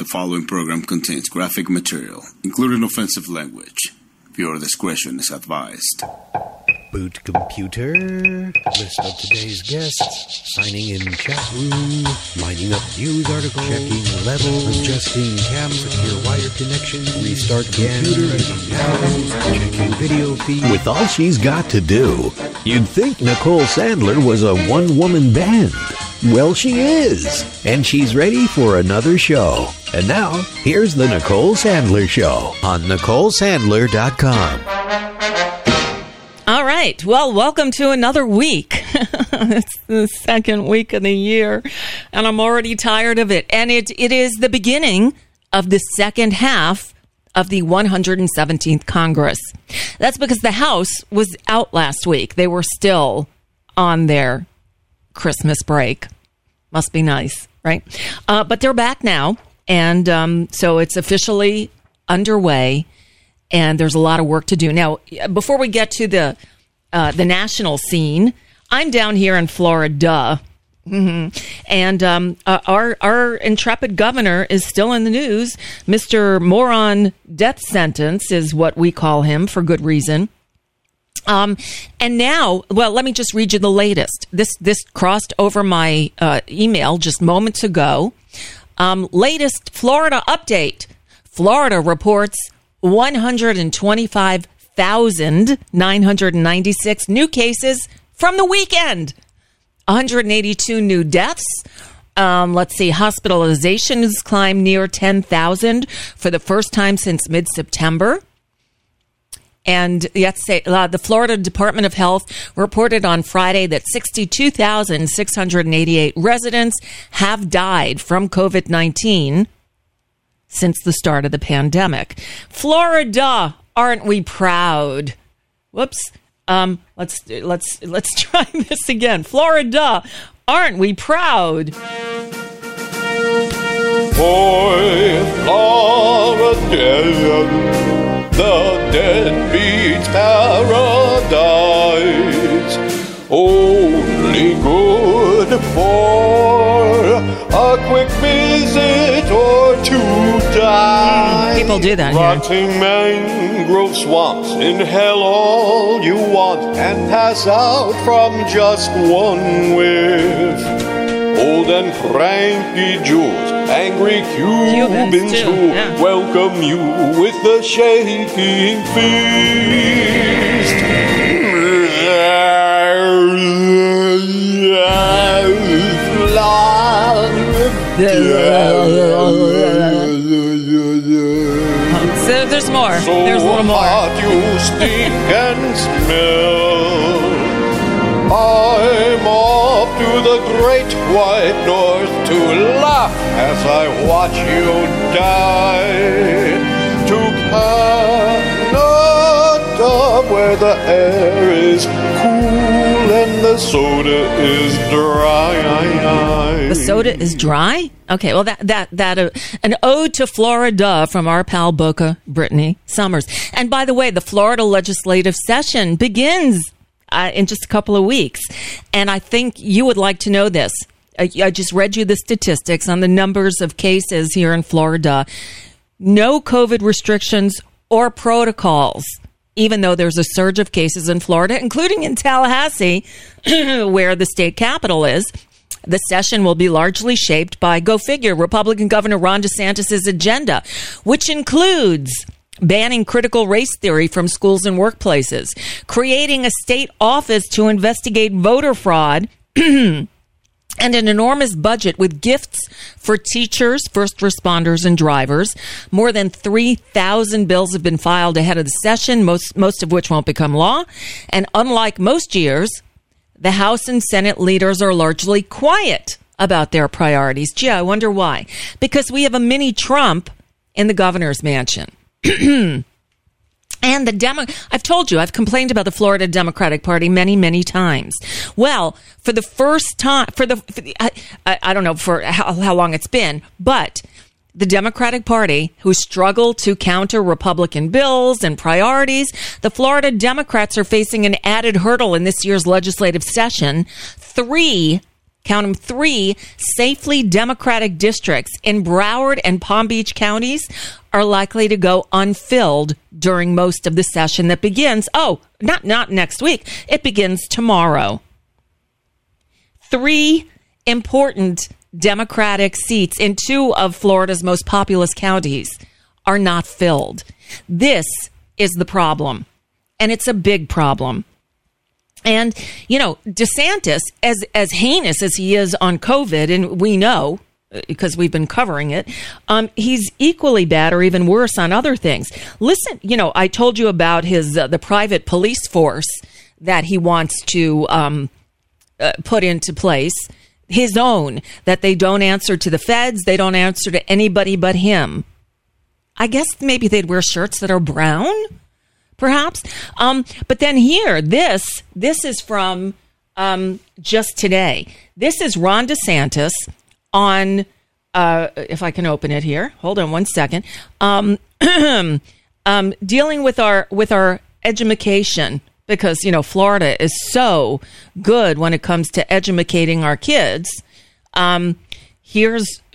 following program contains graphic material, including offensive language. Viewer discretion is advised. Boot computer, list of today's guests, signing in chat room, lining up news article, checking levels, adjusting camera, secure wire connection, restart computer, checking video feed. With all she's got to do, you'd think Nicole Sandler was a one-woman band. Well, she is, and she's ready for another show. And now, here's the Nicole Sandler Show on NicoleSandler.com. All right. Well, welcome to another week. It's the second week of the year, and I'm already tired of it. And it is the beginning of the second half of the 117th Congress. That's because the House was out last week. They were still on their Christmas break. Must be nice, right? But they're back now, and so it's officially underway. And there's a lot of work to do. Now, before we get to the national scene, I'm down here in Florida. And our intrepid governor is still in the news. Mr. Moron Death Sentence is what we call him for good reason. And now, well, let me just read you the latest. This crossed over my email just moments ago. Latest Florida update. Florida reports 125,996 new cases from the weekend. 182 new deaths. Let's see, hospitalizations climbed near 10,000 for the first time since mid-September. And the Florida Department of Health reported on Friday that 62,688 residents have died from COVID-19 since the start of the pandemic. Florida, aren't we proud? Whoops. Let's try this again. Florida, aren't we proud? Boy, Florida, the deadbeat paradise, only good for a quick visit or two die. People do that Rotting here. mangrove swamps, inhale all you want and pass out from just one whiff. Old and cranky Jews, angry Cubans too, who yeah. welcome you with the shaking feast. So there's more. So there's a little more. hot you stink and smell. I'm off to the great white north to laugh as I watch you die. To Canada, where the air is cool and the soda is dry. The soda is dry? Okay, well, an ode to Florida from our pal Boca Brittany Summers. And by the way, the Florida legislative session begins in just a couple of weeks. And I think you would like to know this. I just read you the statistics on the numbers of cases here in Florida. No COVID restrictions or protocols, even though there's a surge of cases in Florida, including in Tallahassee, where the state capital is. The session will be largely shaped by, go figure, Republican Governor Ron DeSantis' agenda, which includes banning critical race theory from schools and workplaces, creating a state office to investigate voter fraud, and an enormous budget with gifts for teachers, first responders, and drivers. More than 3,000 bills have been filed ahead of the session, most of which won't become law. And unlike most years, the House and Senate leaders are largely quiet about their priorities. Gee, I wonder why. Because we have a mini Trump in the governor's mansion. And I've told you, I've complained about the Florida Democratic Party many, many times. Well, for the first time, I don't know for how long it's been, but the Democratic Party, who struggle to counter Republican bills and priorities, the Florida Democrats are facing an added hurdle in this year's legislative session. 3 count them, 3 safely Democratic districts in Broward and Palm Beach counties are likely to go unfilled during most of the session that begins, not next week, it begins tomorrow. 3 important Democratic seats in 2 of Florida's most populous counties are not filled. This is the problem, and it's a big problem. And, DeSantis, as heinous as he is on COVID, and we know, because we've been covering it, he's equally bad or even worse on other things. Listen, I told you about his the private police force that he wants to put into place, his own, that they don't answer to the feds, they don't answer to anybody but him. I guess maybe they'd wear shirts that are brown, perhaps. But then here, this is from just today. This is Ron DeSantis on, if I can open it here. Hold on one second. Dealing with our education, because, Florida is so good when it comes to educating our kids. Here's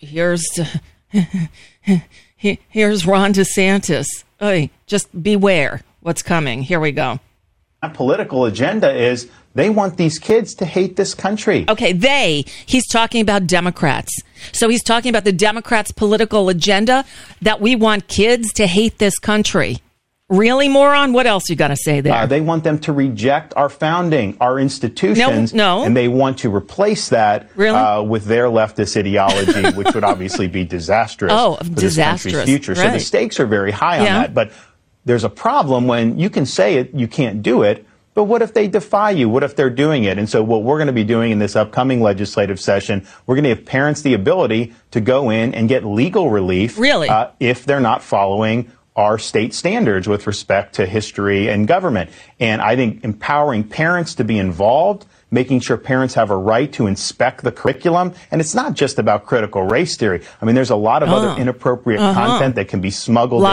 Ron DeSantis. Oy, just beware what's coming. Here we go. That political agenda is they want these kids to hate this country. Okay, he's talking about Democrats. So he's talking about the Democrats' political agenda that we want kids to hate this country. Really, moron? What else you got to say there? They want them to reject our founding, our institutions. No. And they want to replace that with their leftist ideology, which would obviously be disastrous for this country's future. Right. So the stakes are very high on that. But there's a problem when you can say it, you can't do it. But what if they defy you? What if they're doing it? And so what we're going to be doing in this upcoming legislative session, we're going to give parents the ability to go in and get legal relief if they're not following our state standards with respect to history and government. And I think empowering parents to be involved, making sure parents have a right to inspect the curriculum. And it's not just about critical race theory. I mean, there's a lot of other inappropriate content that can be parts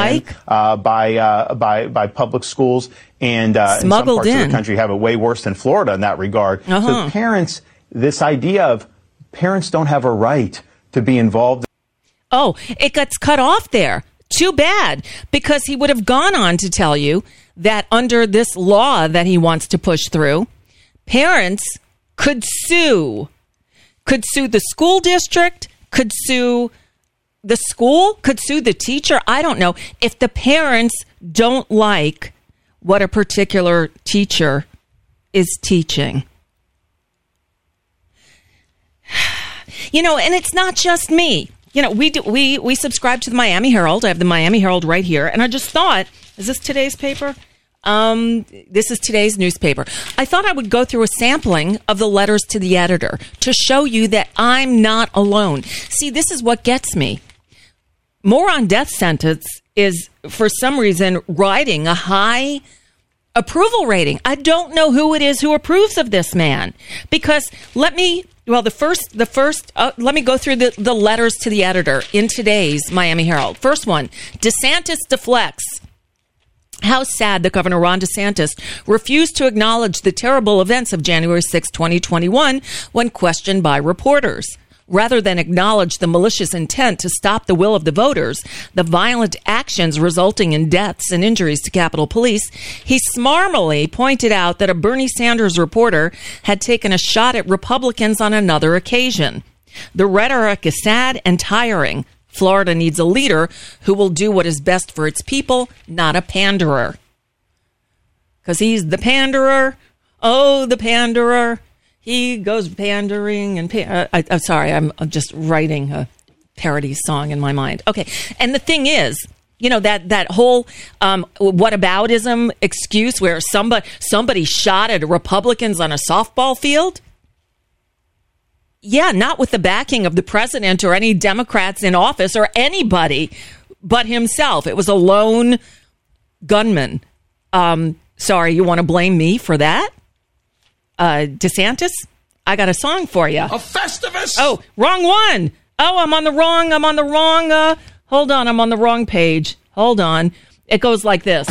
public schools. And in some parts of the country have it way worse than Florida in that regard. So parents, this idea of parents don't have a right to be involved. Oh, it gets cut off there. Too bad, because he would have gone on to tell you that under this law that he wants to push through, parents could sue the school district, could sue the school, could sue the teacher. I don't know. If the parents don't like what a particular teacher is teaching. And it's not just me. We subscribe to the Miami Herald. I have the Miami Herald right here. And I just thought, is this today's paper? This is today's newspaper. I thought I would go through a sampling of the letters to the editor to show you that I'm not alone. See, this is what gets me. Moron Death Sentence is, for some reason, riding a high approval rating. I don't know who it is who approves of this man. Because let me go through the letters to the editor in today's Miami Herald. First one, DeSantis deflects. How sad that Governor Ron DeSantis refused to acknowledge the terrible events of January 6, 2021 when questioned by reporters. Rather than acknowledge the malicious intent to stop the will of the voters, the violent actions resulting in deaths and injuries to Capitol Police, he smarmily pointed out that a Bernie Sanders reporter had taken a shot at Republicans on another occasion. The rhetoric is sad and tiring. Florida needs a leader who will do what is best for its people, not a panderer. Because he's the panderer. Oh, the panderer. He goes pandering and I'm sorry, I'm just writing a parody song in my mind. Okay, and the thing is, that whole whataboutism excuse where somebody shot at Republicans on a softball field. Yeah, not with the backing of the president or any Democrats in office or anybody but himself. It was a lone gunman. Sorry, you want to blame me for that? DeSantis, I got a song for you. A Festivus. Oh, wrong one. Oh, I'm on the wrong, hold on, I'm on the wrong page. Hold on. It goes like this.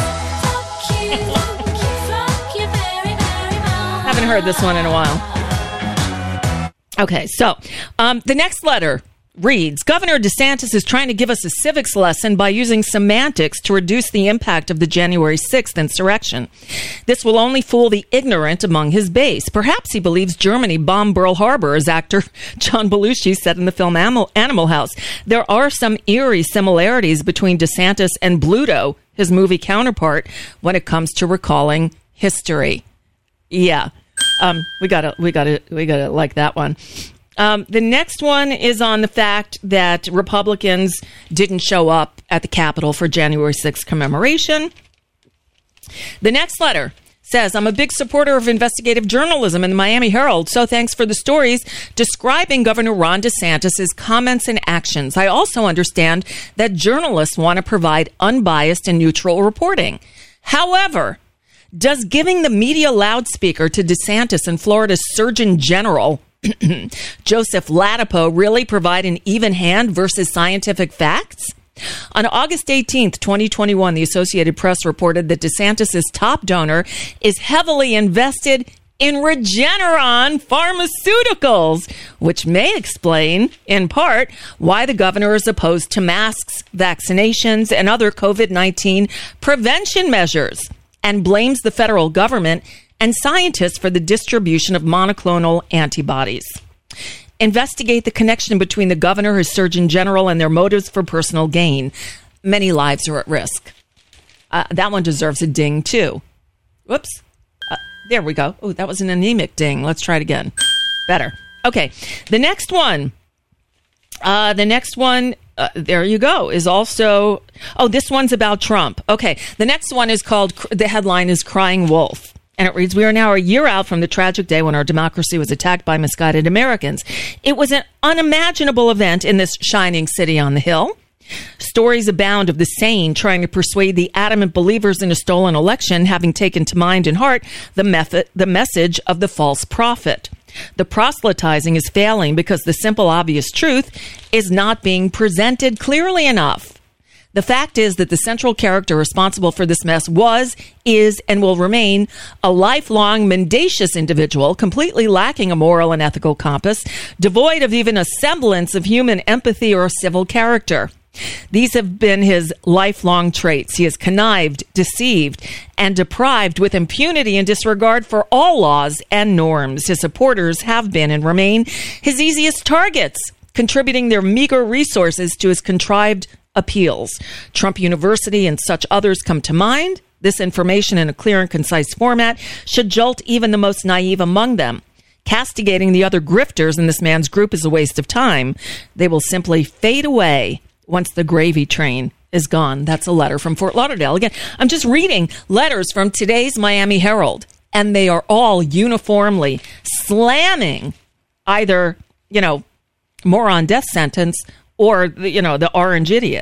Haven't heard this one in a while. Okay, so the next letter reads, Governor DeSantis is trying to give us a civics lesson by using semantics to reduce the impact of the January 6th insurrection. This will only fool the ignorant among his base. Perhaps he believes Germany bombed Pearl Harbor, as actor John Belushi said in the film Animal House. There are some eerie similarities between DeSantis and Bluto, his movie counterpart, when it comes to recalling history. Yeah. We gotta like that one. The next one is on the fact that Republicans didn't show up at the Capitol for January 6th commemoration. The next letter says, I'm a big supporter of investigative journalism in the Miami Herald, so thanks for the stories describing Governor Ron DeSantis' comments and actions. I also understand that journalists want to provide unbiased and neutral reporting. However, does giving the media loudspeaker to DeSantis and Florida's Surgeon General, Joseph Ladapo, really provide an even hand versus scientific facts? On August 18th, 2021, the Associated Press reported that DeSantis' top donor is heavily invested in Regeneron Pharmaceuticals, which may explain, in part, why the governor is opposed to masks, vaccinations, and other COVID-19 prevention measures, and blames the federal government and scientists for the distribution of monoclonal antibodies. Investigate the connection between the governor, his surgeon general, and their motives for personal gain. Many lives are at risk. That one deserves a ding, too. Whoops. There we go. Oh, that was an anemic ding. Let's try it again. Better. Okay. The next one. There you go, is also... Oh, this one's about Trump. Okay. The next one is called... The headline is Crying Wolf. And it reads, we are now a year out from the tragic day when our democracy was attacked by misguided Americans. It was an unimaginable event in this shining city on the hill. Stories abound of the sane trying to persuade the adamant believers in a stolen election, having taken to mind and heart the message of the false prophet. The proselytizing is failing because the simple, obvious truth is not being presented clearly enough. The fact is that the central character responsible for this mess was, is, and will remain a lifelong mendacious individual, completely lacking a moral and ethical compass, devoid of even a semblance of human empathy or civil character. These have been his lifelong traits. He has connived, deceived, and deprived with impunity and disregard for all laws and norms. His supporters have been and remain his easiest targets, contributing their meager resources to his contrived appeals. Trump University and such others come to mind. This information in a clear and concise format should jolt even the most naive among them. Castigating the other grifters in this man's group is a waste of time. They will simply fade away once the gravy train is gone. That's a letter from Fort Lauderdale. Again, I'm just reading letters from today's Miami Herald, and they are all uniformly slamming either, moron death sentence or, the orange idiot.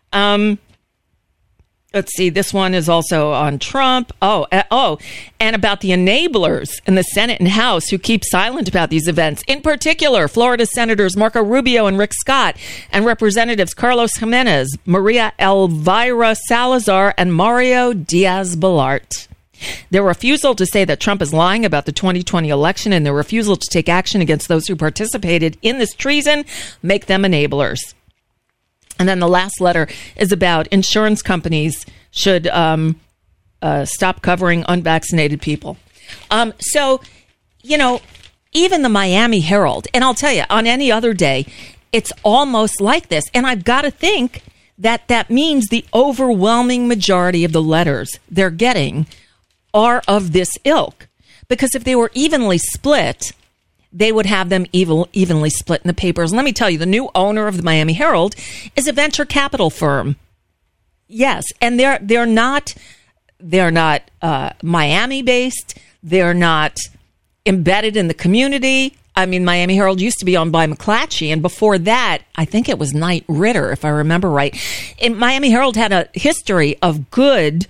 Let's see. This one is also on Trump. And about the enablers in the Senate and House who keep silent about these events. In particular, Florida Senators Marco Rubio and Rick Scott, and Representatives Carlos Jimenez, Maria Elvira Salazar, and Mario Diaz-Balart. Their refusal to say that Trump is lying about the 2020 election and their refusal to take action against those who participated in this treason make them enablers. And then the last letter is about insurance companies should stop covering unvaccinated people. So, even the Miami Herald, and I'll tell you, on any other day, it's almost like this. And I've got to think that means the overwhelming majority of the letters they're getting are of this ilk. Because if they were evenly split, they would have them evenly split in the papers. And let me tell you, the new owner of the Miami Herald is a venture capital firm. Yes, and they're not Miami based. They're not embedded in the community. I mean, Miami Herald used to be owned by McClatchy, and before that, I think it was Knight Ridder, if I remember right. And Miami Herald had a history of good,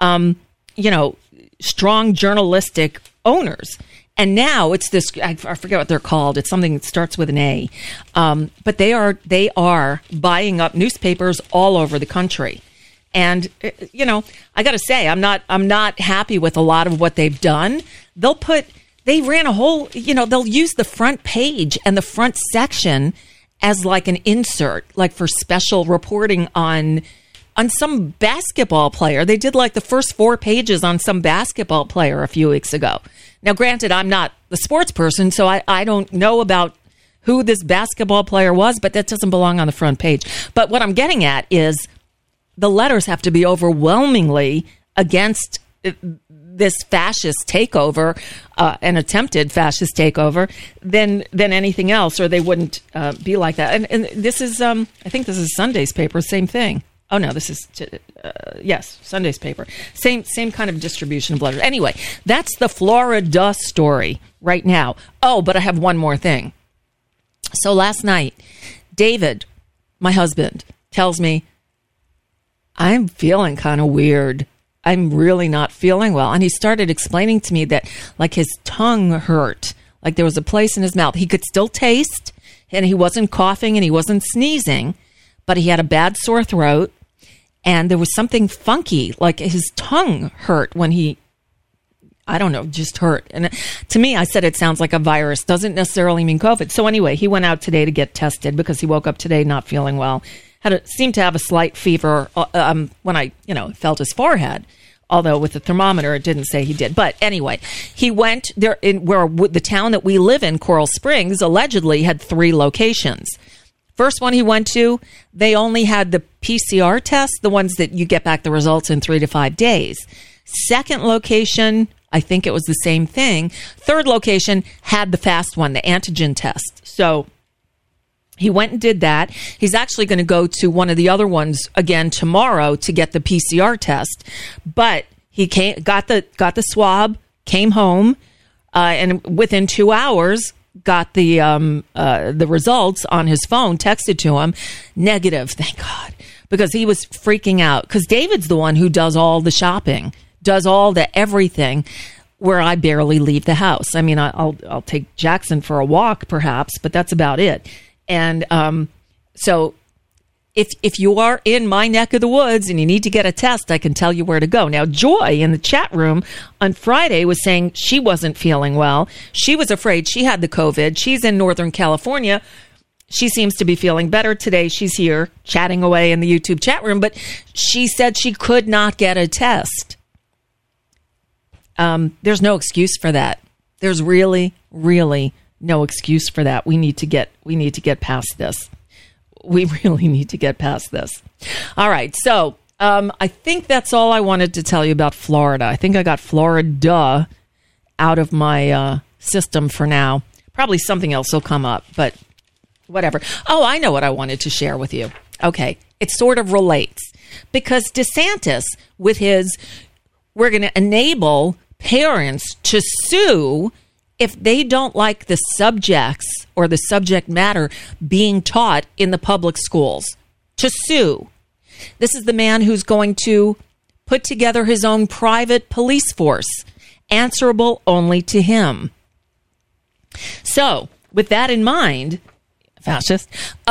strong journalistic owners. And now it's this, I forget what they're called. It's something that starts with an A. But they are buying up newspapers all over the country. And, I got to say, I'm not happy with a lot of what they've done. They'll put they ran a whole, they'll use the front page and the front section as like an insert, like for special reporting on some basketball player. They did like the first 4 pages on some basketball player a few weeks ago. Now, granted, I'm not the sports person, so I don't know about who this basketball player was, but that doesn't belong on the front page. But what I'm getting at is the letters have to be overwhelmingly against this fascist takeover, an attempted fascist takeover, than anything else, or they wouldn't be like that. And this is, I think this is Sunday's paper, same thing. Oh no, this is yes, Sunday's paper, same kind of distribution of letters. Anyway, that's the Florida story right now. Oh, but I have one more thing. So last night, David, my husband, tells me, I'm feeling kind of weird. I'm really not feeling well. And he started explaining to me that like his tongue hurt, like there was a place in his mouth. He could still taste, and he wasn't coughing and he wasn't sneezing, but he had a bad sore throat, and there was something funky, like his tongue hurt when he, I don't know, just hurt. And to me, I said it sounds like a virus. Doesn't necessarily mean COVID. So anyway, he went out today to get tested because he woke up today not feeling well. Seemed to have a slight fever when I, felt his forehead. Although with the thermometer, it didn't say he did. But anyway, he went there where the town that we live in, Coral Springs, allegedly had 3 locations. First one he went to, they only had the PCR test, the ones that you get back the results in 3 to 5 days. Second location, I think it was the same thing. Third location had the fast one, the antigen test. So he went and did that. He's actually going to go to one of the other ones again tomorrow to get the PCR test. But he got the swab, came home, and within 2 hours got the results on his phone, texted to him, negative, thank God, because he was freaking out. Because David's the one who does all the shopping, does all the everything, where I barely leave the house. I mean, I'll take Jackson for a walk, perhaps, but that's about it. And so if you are in my neck of the woods and you need to get a test, I can tell you where to go. Now, Joy in the chat room on Friday was saying she wasn't feeling well. She was afraid she had the COVID. She's in Northern California. She seems to be feeling better today. She's here chatting away in the YouTube chat room, but she said she could not get a test. There's no excuse for that. There's really, really no excuse for that. We need to get past this. We really need to get past this. All right. So, I think that's all I wanted to tell you about Florida. I think I got Florida out of my system for now. Probably something else will come up, but whatever. Oh, I know what I wanted to share with you. Okay. It sort of relates because DeSantis with his, we're going to enable parents to sue if they don't like the subjects or the subject matter being taught in the public schools, to sue. This is the man who's going to put together his own private police force, answerable only to him. So, with that in mind, fascist,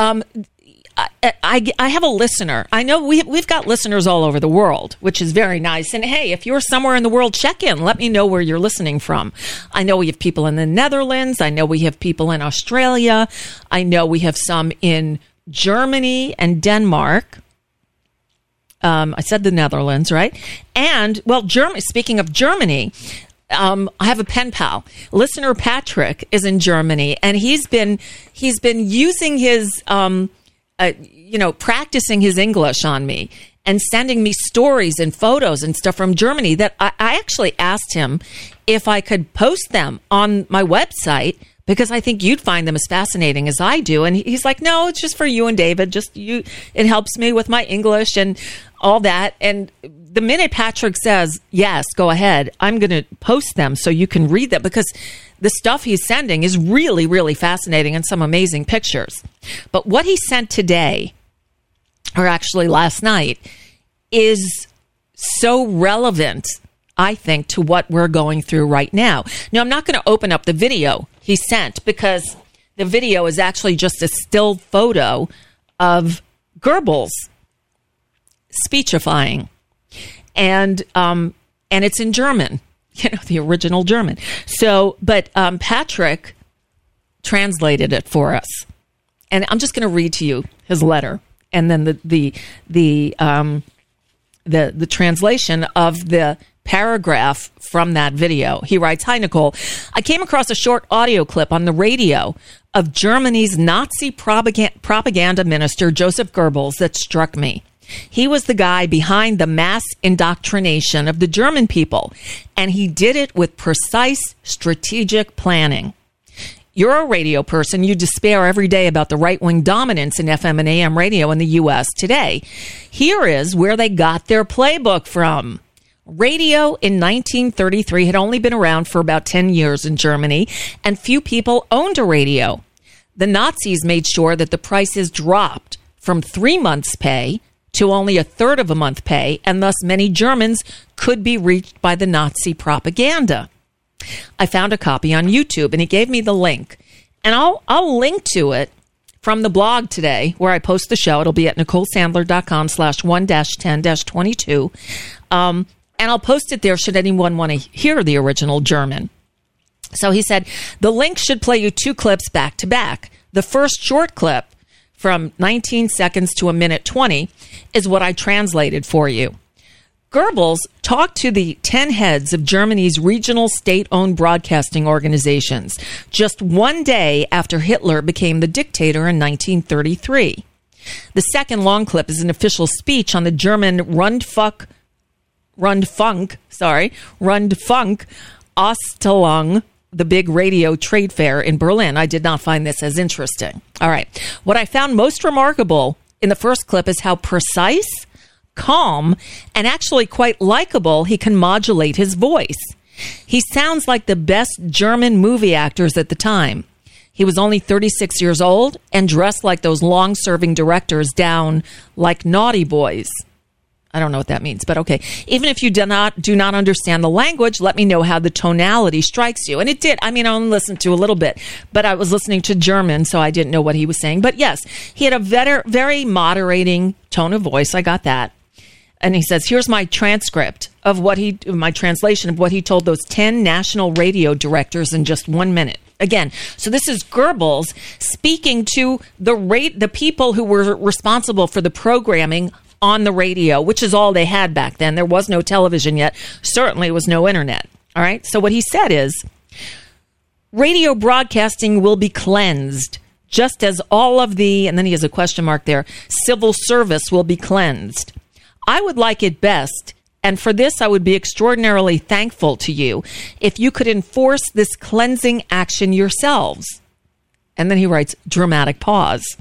I have a listener. I know we've got listeners all over the world, which is very nice. And hey, if you're somewhere in the world, check in. Let me know where you're listening from. I know we have people in the Netherlands. I know we have people in Australia. I know we have some in Germany and Denmark. I said the Netherlands, right? And, well, speaking of Germany, I have a pen pal. Listener Patrick is in Germany, and he's been using his practicing his English on me and sending me stories and photos and stuff from Germany that I actually asked him if I could post them on my website because I think you'd find them as fascinating as I do. And he's like, no, it's just for you and David. Just you. It helps me with my English and all that. And the minute Patrick says, yes, go ahead, I'm going to post them so you can read them because the stuff he's sending is really, really fascinating and some amazing pictures. But what he sent today, or actually last night, is so relevant, I think, to what we're going through right now. Now, I'm not going to open up the video he sent because the video is actually just a still photo of Goebbels speechifying. And it's in German. the original German. So, but Patrick translated it for us. And I'm just going to read to you his letter, and then the translation of the paragraph from that video. He writes, "Hi, Nicole. I came across a short audio clip on the radio of Germany's Nazi propaganda minister, Joseph Goebbels, that struck me. He was the guy behind the mass indoctrination of the German people, and he did it with precise strategic planning. You're a radio person. You despair every day about the right-wing dominance in FM and AM radio in the U.S. today. Here is where they got their playbook from. Radio in 1933 had only been around for about 10 years in Germany, and few people owned a radio. The Nazis made sure that the prices dropped from 3 months' pay to only a third of a month pay, and thus many Germans could be reached by the Nazi propaganda. I found a copy on YouTube, and he gave me the link. And I'll link to it from the blog today, where I post the show. It'll be at NicoleSandler.com/1-10-22. And I'll post it there should anyone want to hear the original German. So he said, the link should play you 2 clips back to back. The first short clip, from 19 seconds to 1:20, is what I translated for you. Goebbels talked to the 10 heads of Germany's regional state-owned broadcasting organizations just one day after Hitler became the dictator in 1933. The second long clip is an official speech on the German Rundfunk Ausstellung, the big radio trade fair in Berlin. I did not find this as interesting. All right. What I found most remarkable in the first clip is how precise, calm, and actually quite likable he can modulate his voice. He sounds like the best German movie actors at the time. He was only 36 years old and dressed like those long-serving directors down like Naughty Boys. I don't know what that means, but okay. Even if you do not understand the language, let me know how the tonality strikes you. And it did. I mean, I only listened to a little bit, but I was listening to German, so I didn't know what he was saying. But yes, he had a very moderating tone of voice. I got that. And he says, here's my transcript of my translation of what he told those 10 national radio directors in just 1 minute. Again, so this is Goebbels speaking to the people who were responsible for the programming on the radio, which is all they had back then. There was no television yet. Certainly was no internet. All right. So what he said is, radio broadcasting will be cleansed, just as all of the, and then he has a question mark there, civil service will be cleansed. I would like it best, and for this I would be extraordinarily thankful to you, if you could enforce this cleansing action yourselves. And then he writes, dramatic pause.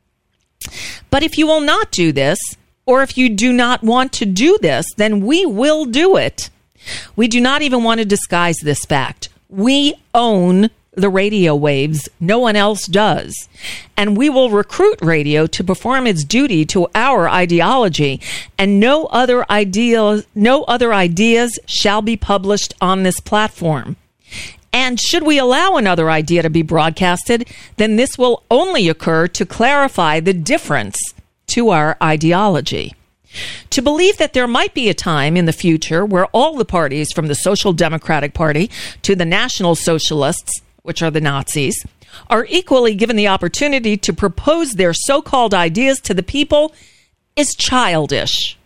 But if you will not do this, or if you do not want to do this, then we will do it. We do not even want to disguise this fact. We own the radio waves. No one else does. And we will recruit radio to perform its duty to our ideology, and no other ideas shall be published on this platform. And should we allow another idea to be broadcasted, then this will only occur to clarify the difference to our ideology. To believe that there might be a time in the future where all the parties, from the Social Democratic Party to the National Socialists, which are the Nazis, are equally given the opportunity to propose their so-called ideas to the people is childish.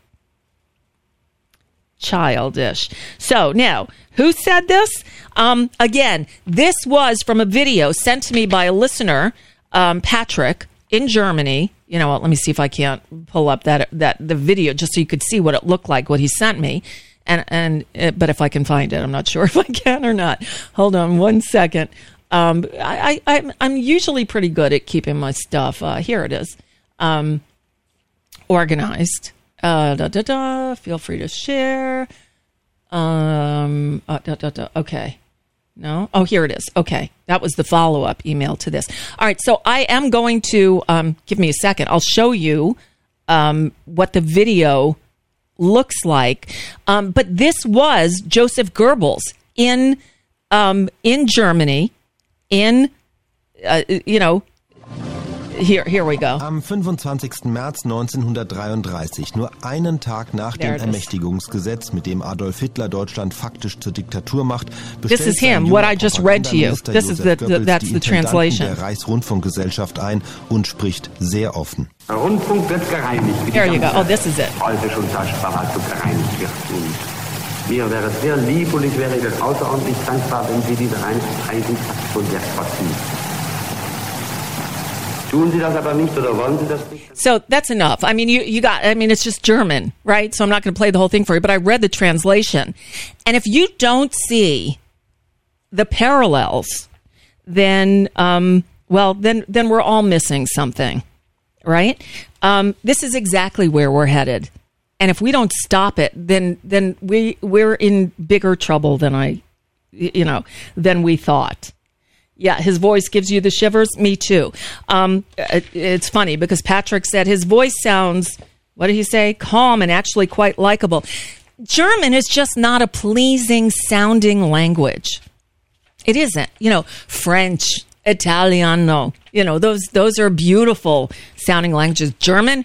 Childish. So now, who said this? Again, this was from a video sent to me by a listener, Patrick, in Germany. You know what? Let me see if I can't pull up the video just so you could see what it looked like, what he sent me. But if I can find it, I'm not sure if I can or not. Hold on 1 second. I'm usually pretty good at keeping my stuff. Here it is. Organized. Feel free to share. Okay. No? Oh, here it is. Okay. That was the follow-up email to this. All right. So I am going to, give me a second. I'll show you what the video looks like. But this was Joseph Goebbels in Germany, Here we go. Am 25. März 1933, nur einen Tag nach dem Ermächtigungsgesetz, mit dem Adolf Hitler Deutschland faktisch zur Diktatur macht, This is him, what I just read to you. This is that's the translation. Der Reichsrundfunkgesellschaft ein und spricht sehr offen. Der Rundfunk wird gereinigt. There you go. Oh, this is it. Heute schon Verwaltung gereinigt wird. Und mir wäre es sehr lieb und ich wäre Ihnen außerordentlich dankbar, wenn Sie diese Reinigungsaktion jetzt fortführen. Tun Sie das aber nicht oder wollen Sie das nicht? So that's enough. I mean, it's just German, right? So I'm not going to play the whole thing for you, but I read the translation. And if you don't see the parallels, then, then we're all missing something, right? This is exactly where we're headed. And if we don't stop it, then we're in bigger trouble than than we thought. Yeah, his voice gives you the shivers. Me too. It's funny because Patrick said his voice sounds, what did he say? Calm and actually quite likable. German is just not a pleasing sounding language. It isn't. French, Italiano, those are beautiful sounding languages. German,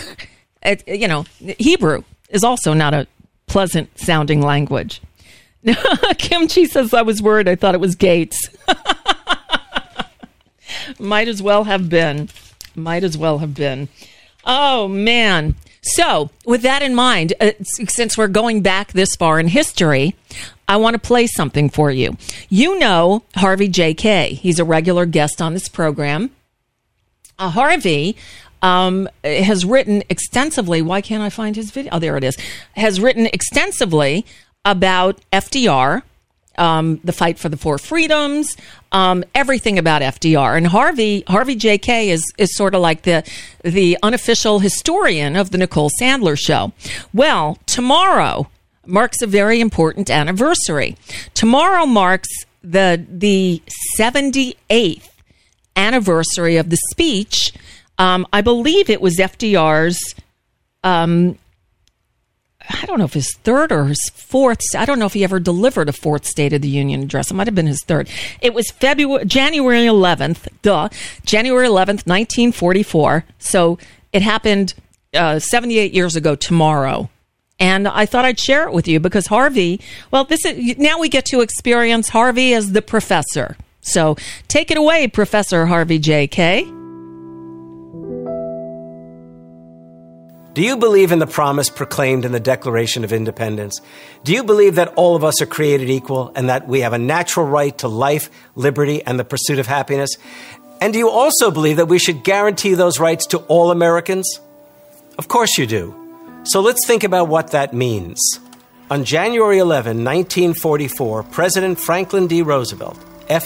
Hebrew is also not a pleasant sounding language. Kimchi says, I was worried. I thought it was Gates. Might as well have been. Oh, man. So, with that in mind, since we're going back this far in history, I want to play something for you. You know Harvey J.K. He's a regular guest on this program. Harvey has written extensively. Why can't I find his video? Oh, there it is. Has written extensively about FDR, the fight for the four freedoms, everything about FDR. And Harvey J.K. is sort of like the unofficial historian of the Nicole Sandler Show. Well, tomorrow marks a very important anniversary. Tomorrow marks the 78th anniversary of the speech. I believe it was FDR's, I don't know if his third or his fourth. I don't know if he ever delivered a fourth State of the Union address. It might have been his third. It was January 11th, 1944. So it happened 78 years ago tomorrow. And I thought I'd share it with you because Harvey, now we get to experience Harvey as the professor. So take it away, Professor Harvey J.K. Do you believe in the promise proclaimed in the Declaration of Independence? Do you believe that all of us are created equal and that we have a natural right to life, liberty, and the pursuit of happiness? And do you also believe that we should guarantee those rights to all Americans? Of course you do. So let's think about what that means. On January 11, 1944, President Franklin D. Roosevelt,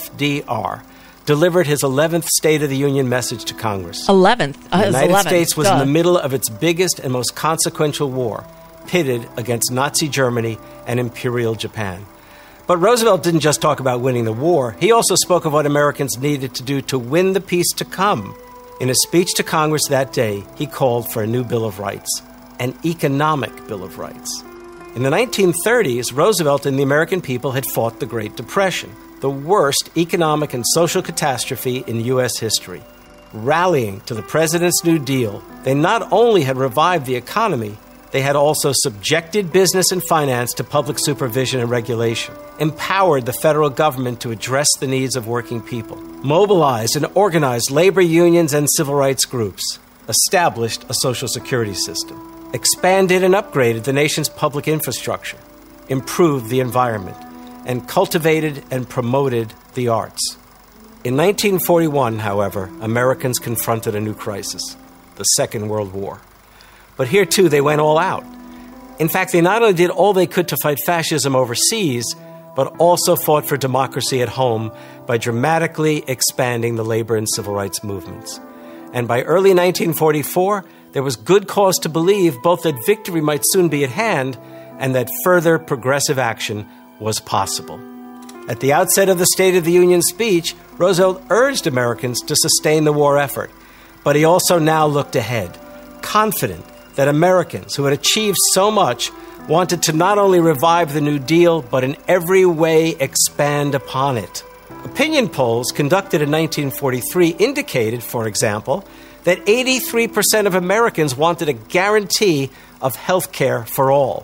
FDR, delivered his 11th State of the Union message to Congress. 11th? The United States was in the middle of its biggest and most consequential war, pitted against Nazi Germany and Imperial Japan. But Roosevelt didn't just talk about winning the war. He also spoke of what Americans needed to do to win the peace to come. In a speech to Congress that day, he called for a new Bill of Rights, an economic Bill of Rights. In the 1930s, Roosevelt and the American people had fought the Great Depression, the worst economic and social catastrophe in U.S. history. Rallying to the President's New Deal, they not only had revived the economy, they had also subjected business and finance to public supervision and regulation, empowered the federal government to address the needs of working people, mobilized and organized labor unions and civil rights groups, established a social security system, expanded and upgraded the nation's public infrastructure, improved the environment, and cultivated and promoted the arts. In 1941, however, Americans confronted a new crisis, the Second World War. But here, too, they went all out. In fact, they not only did all they could to fight fascism overseas, but also fought for democracy at home by dramatically expanding the labor and civil rights movements. And by early 1944, there was good cause to believe both that victory might soon be at hand and that further progressive action was possible. At the outset of the State of the Union speech, Roosevelt urged Americans to sustain the war effort, but he also now looked ahead, confident that Americans who had achieved so much wanted to not only revive the New Deal, but in every way expand upon it. Opinion polls conducted in 1943 indicated, for example, that 83% of Americans wanted a guarantee of health care for all.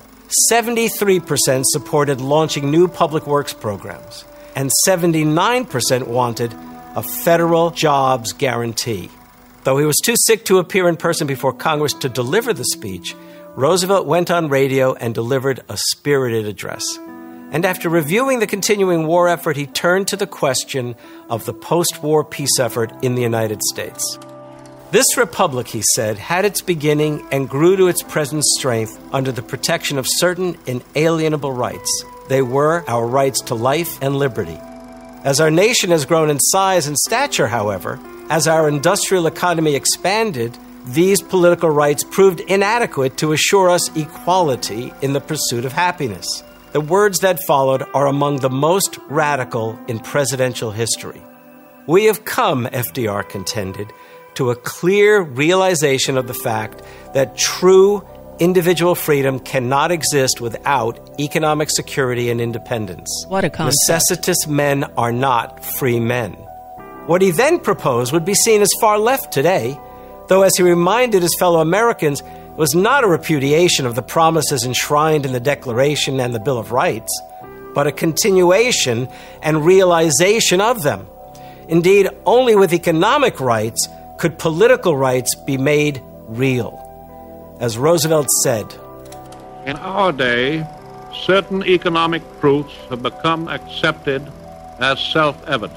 73% supported launching new public works programs, and 79% wanted a federal jobs guarantee. Though he was too sick to appear in person before Congress to deliver the speech, Roosevelt went on radio and delivered a spirited address. And after reviewing the continuing war effort, he turned to the question of the post-war peace effort in the United States. This republic, he said, had its beginning and grew to its present strength under the protection of certain inalienable rights. They were our rights to life and liberty. As our nation has grown in size and stature, however, as our industrial economy expanded, these political rights proved inadequate to assure us equality in the pursuit of happiness. The words that followed are among the most radical in presidential history. We have come, FDR contended, to a clear realization of the fact that true individual freedom cannot exist without economic security and independence. What a concept. Necessitous men are not free men. What he then proposed would be seen as far left today, though as he reminded his fellow Americans, it was not a repudiation of the promises enshrined in the Declaration and the Bill of Rights, but a continuation and realization of them. Indeed, only with economic rights could political rights be made real. As Roosevelt said, "In our day, certain economic truths have become accepted as self-evident.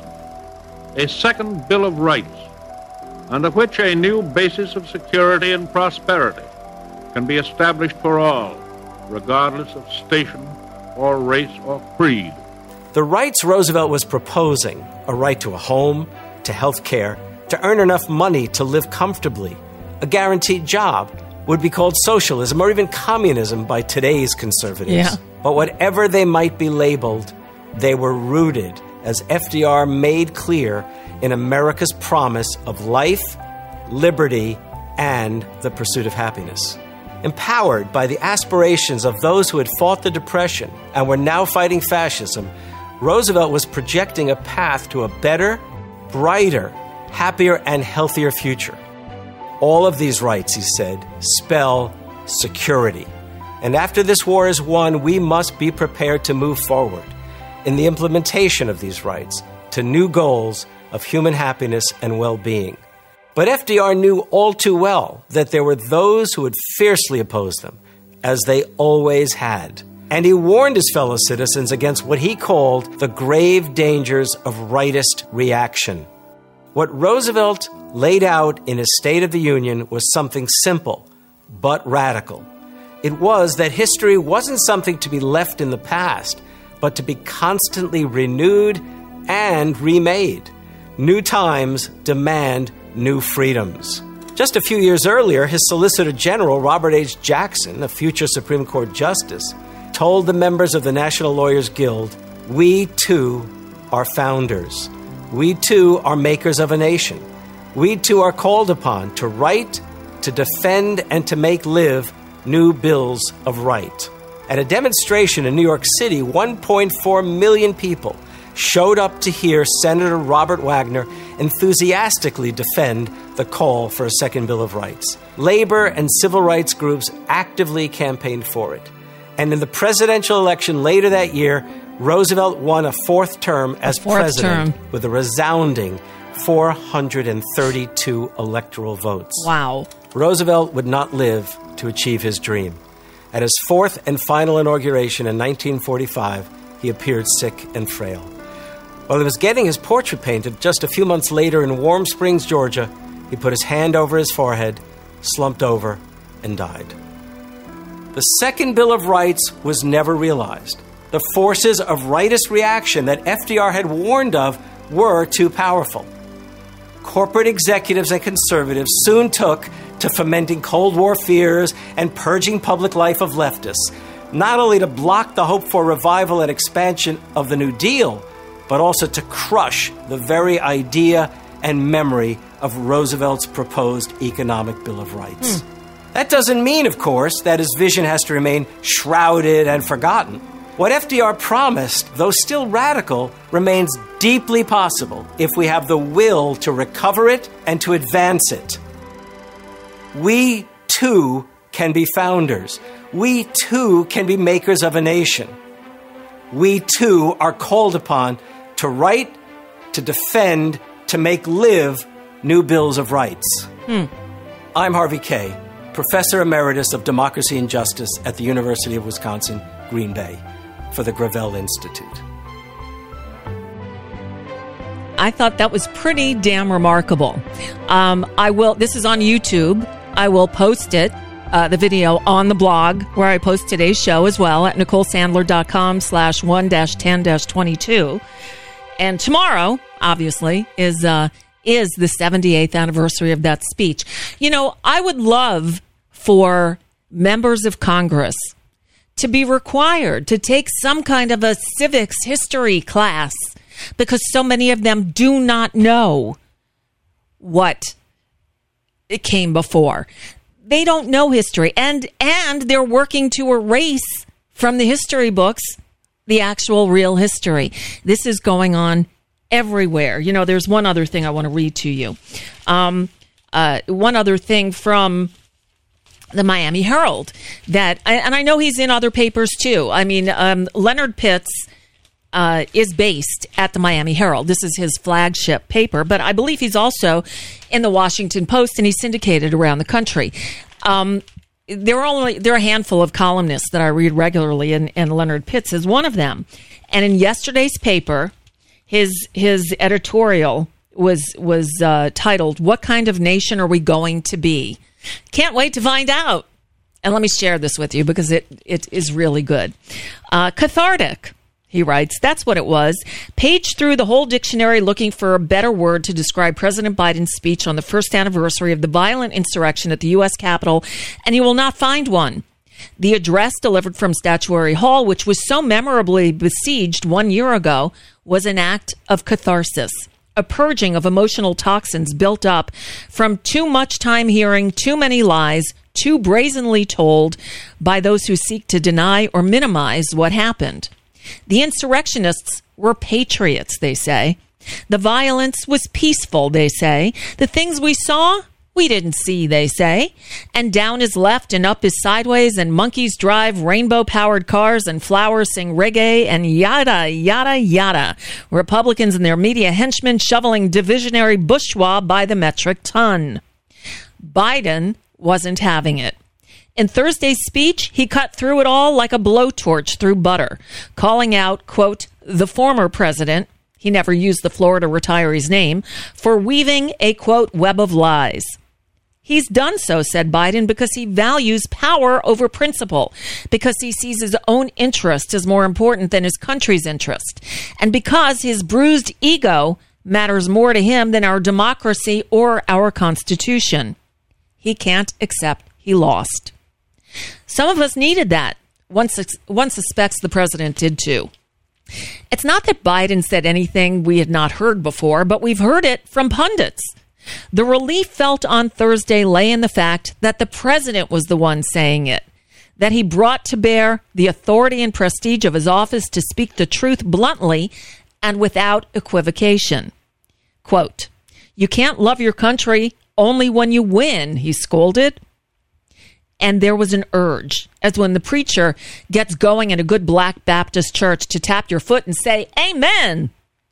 A second Bill of Rights, under which a new basis of security and prosperity can be established for all, regardless of station or race or creed." The rights Roosevelt was proposing, a right to a home, to health care, to earn enough money to live comfortably, a guaranteed job, would be called socialism or even communism by today's conservatives. Yeah. But whatever they might be labeled, they were rooted, as FDR made clear, in America's promise of life, liberty, and the pursuit of happiness. Empowered by the aspirations of those who had fought the Depression and were now fighting fascism, Roosevelt was projecting a path to a better, brighter, happier, and healthier future. All of these rights, he said, spell security. And after this war is won, we must be prepared to move forward in the implementation of these rights to new goals of human happiness and well-being. But FDR knew all too well that there were those who would fiercely oppose them, as they always had. And he warned his fellow citizens against what he called the grave dangers of rightist reaction. What Roosevelt laid out in his State of the Union was something simple, but radical. It was that history wasn't something to be left in the past, but to be constantly renewed and remade. New times demand new freedoms. Just a few years earlier, his Solicitor General, Robert H. Jackson, a future Supreme Court justice, told the members of the National Lawyers Guild, "We too are founders. We too are makers of a nation. We too are called upon to write, to defend, and to make live new bills of right." At a demonstration in New York City, 1.4 million people showed up to hear Senator Robert Wagner enthusiastically defend the call for a second Bill of Rights. Labor and civil rights groups actively campaigned for it. And in the presidential election later that year, Roosevelt won a fourth term as president with a resounding 432 electoral votes. Wow. Roosevelt would not live to achieve his dream. At his fourth and final inauguration in 1945, he appeared sick and frail. While he was getting his portrait painted just a few months later in Warm Springs, Georgia, he put his hand over his forehead, slumped over, and died. The second Bill of Rights was never realized. The forces of rightist reaction that FDR had warned of were too powerful. Corporate executives and conservatives soon took to fomenting Cold War fears and purging public life of leftists, not only to block the hope for revival and expansion of the New Deal, but also to crush the very idea and memory of Roosevelt's proposed economic Bill of Rights. That doesn't mean, of course, that his vision has to remain shrouded and forgotten. What FDR promised, though still radical, remains deeply possible if we have the will to recover it and to advance it. We, too, can be founders. We, too, can be makers of a nation. We, too, are called upon to write, to defend, to make live new bills of rights. I'm Harvey Kaye, Professor Emeritus of Democracy and Justice at the University of Wisconsin, Green Bay, for the Gravel Institute. I thought that was pretty damn remarkable. This is on YouTube. I will post it, the video, on the blog where I post today's show as well at NicoleSandler.com/1-10-22. And tomorrow, obviously, is the 78th anniversary of that speech. You know, I would love for members of Congress to be required to take some kind of a civics history class, because so many of them do not know what it came before. They don't know history, and they're working to erase from the history books the actual real history. This is going on everywhere. You know, there's one other thing I want to read to you. One other thing from the Miami Herald and I know he's in other papers too. I mean, Leonard Pitts is based at the Miami Herald. This is his flagship paper, but I believe he's also in the Washington Post, and he's syndicated around the country. There are a handful of columnists that I read regularly, and Leonard Pitts is one of them. And in yesterday's paper, his editorial was titled, "What Kind of Nation Are We Going to Be?" Can't wait to find out. And let me share this with you because it is really good. Cathartic, he writes, that's what it was. Paged through the whole dictionary looking for a better word to describe President Biden's speech on the first anniversary of the violent insurrection at the U.S. Capitol, and you will not find one. The address delivered from Statuary Hall, which was so memorably besieged 1 year ago, was an act of catharsis, a purging of emotional toxins built up from too much time hearing too many lies, too brazenly told by those who seek to deny or minimize what happened. The insurrectionists were patriots, they say. The violence was peaceful, they say. The things we saw, we didn't see, they say. And down is left and up is sideways, and monkeys drive rainbow-powered cars and flowers sing reggae and yada, yada, yada. Republicans and their media henchmen shoveling divisionary bourgeois by the metric ton. Biden wasn't having it. In Thursday's speech, he cut through it all like a blowtorch through butter, calling out, quote, the former president, he never used the Florida retiree's name, for weaving a, quote, web of lies. He's done so, said Biden, because he values power over principle, because he sees his own interest as more important than his country's interest, and because his bruised ego matters more to him than our democracy or our Constitution. He can't accept he lost. Some of us needed that. One suspects the president did too. It's not that Biden said anything we had not heard before, but we've heard it from pundits. The relief felt on Thursday lay in the fact that the president was the one saying it, that he brought to bear the authority and prestige of his office to speak the truth bluntly and without equivocation. Quote, you can't love your country only when you win, he scolded. And there was an urge, as when the preacher gets going in a good Black Baptist church, to tap your foot and say, amen.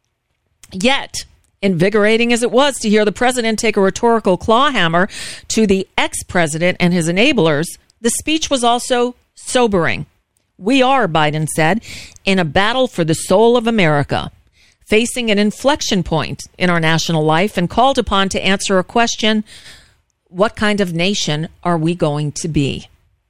Yet, invigorating as it was to hear the president take a rhetorical clawhammer to the ex-president and his enablers, the speech was also sobering. We are, Biden said, in a battle for the soul of America, facing an inflection point in our national life and called upon to answer a question: what kind of nation are we going to be?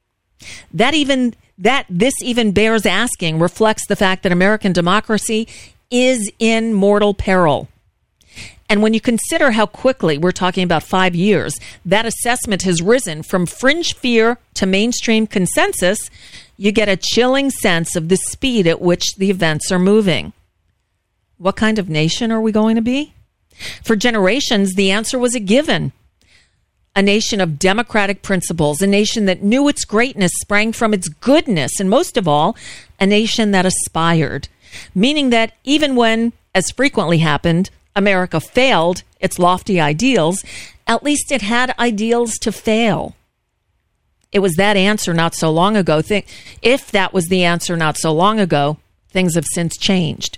This even bears asking reflects the fact that American democracy is in mortal peril. And when you consider how quickly, we're talking about 5 years, that assessment has risen from fringe fear to mainstream consensus, you get a chilling sense of the speed at which the events are moving. What kind of nation are we going to be? For generations, the answer was a given. A nation of democratic principles, a nation that knew its greatness sprang from its goodness, and most of all, a nation that aspired, meaning that even when, as frequently happened, America failed its lofty ideals, at least it had ideals to fail. It was that answer not so long ago. If that was the answer not so long ago, things have since changed.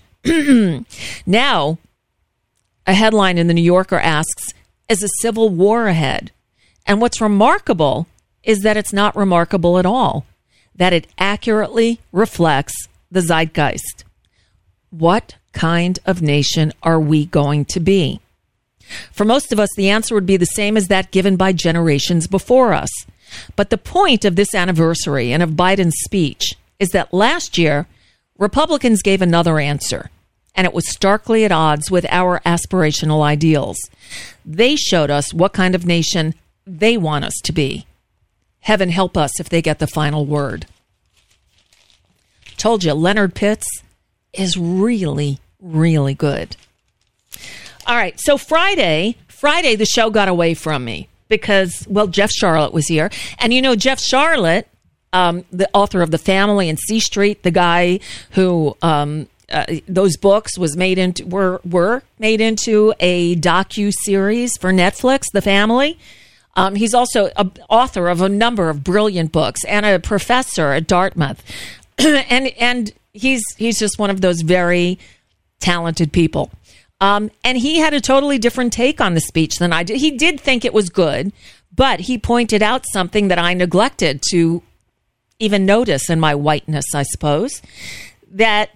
Now, a headline in the New Yorker asks, is a civil war ahead? And what's remarkable is that it's not remarkable at all, that it accurately reflects the zeitgeist. What kind of nation are we going to be? For most of us, the answer would be the same as that given by generations before us. But the point of this anniversary and of Biden's speech is that last year, Republicans gave another answer, and it was starkly at odds with our aspirational ideals. They showed us what kind of nation they want us to be. Heaven help us if they get the final word. Told you, Leonard Pitts is really, really good. All right, so Friday, the show got away from me because, well, Jeff Sharlet was here. And you know, Jeff Sharlet, the author of The Family and C Street, the guy who those books were made into a docu-series for Netflix, The Family. He's also an author of a number of brilliant books and a professor at Dartmouth. and he's just one of those very talented people. And he had a totally different take on the speech than I did. He did think it was good, but he pointed out something that I neglected to even notice in my whiteness, I suppose, that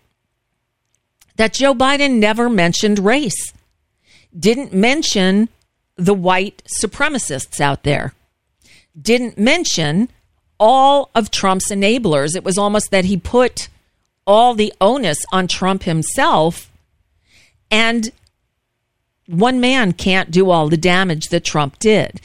Joe Biden never mentioned race, didn't mention the white supremacists out there, didn't mention all of Trump's enablers. It was almost that he put all the onus on Trump himself, and one man can't do all the damage that Trump did.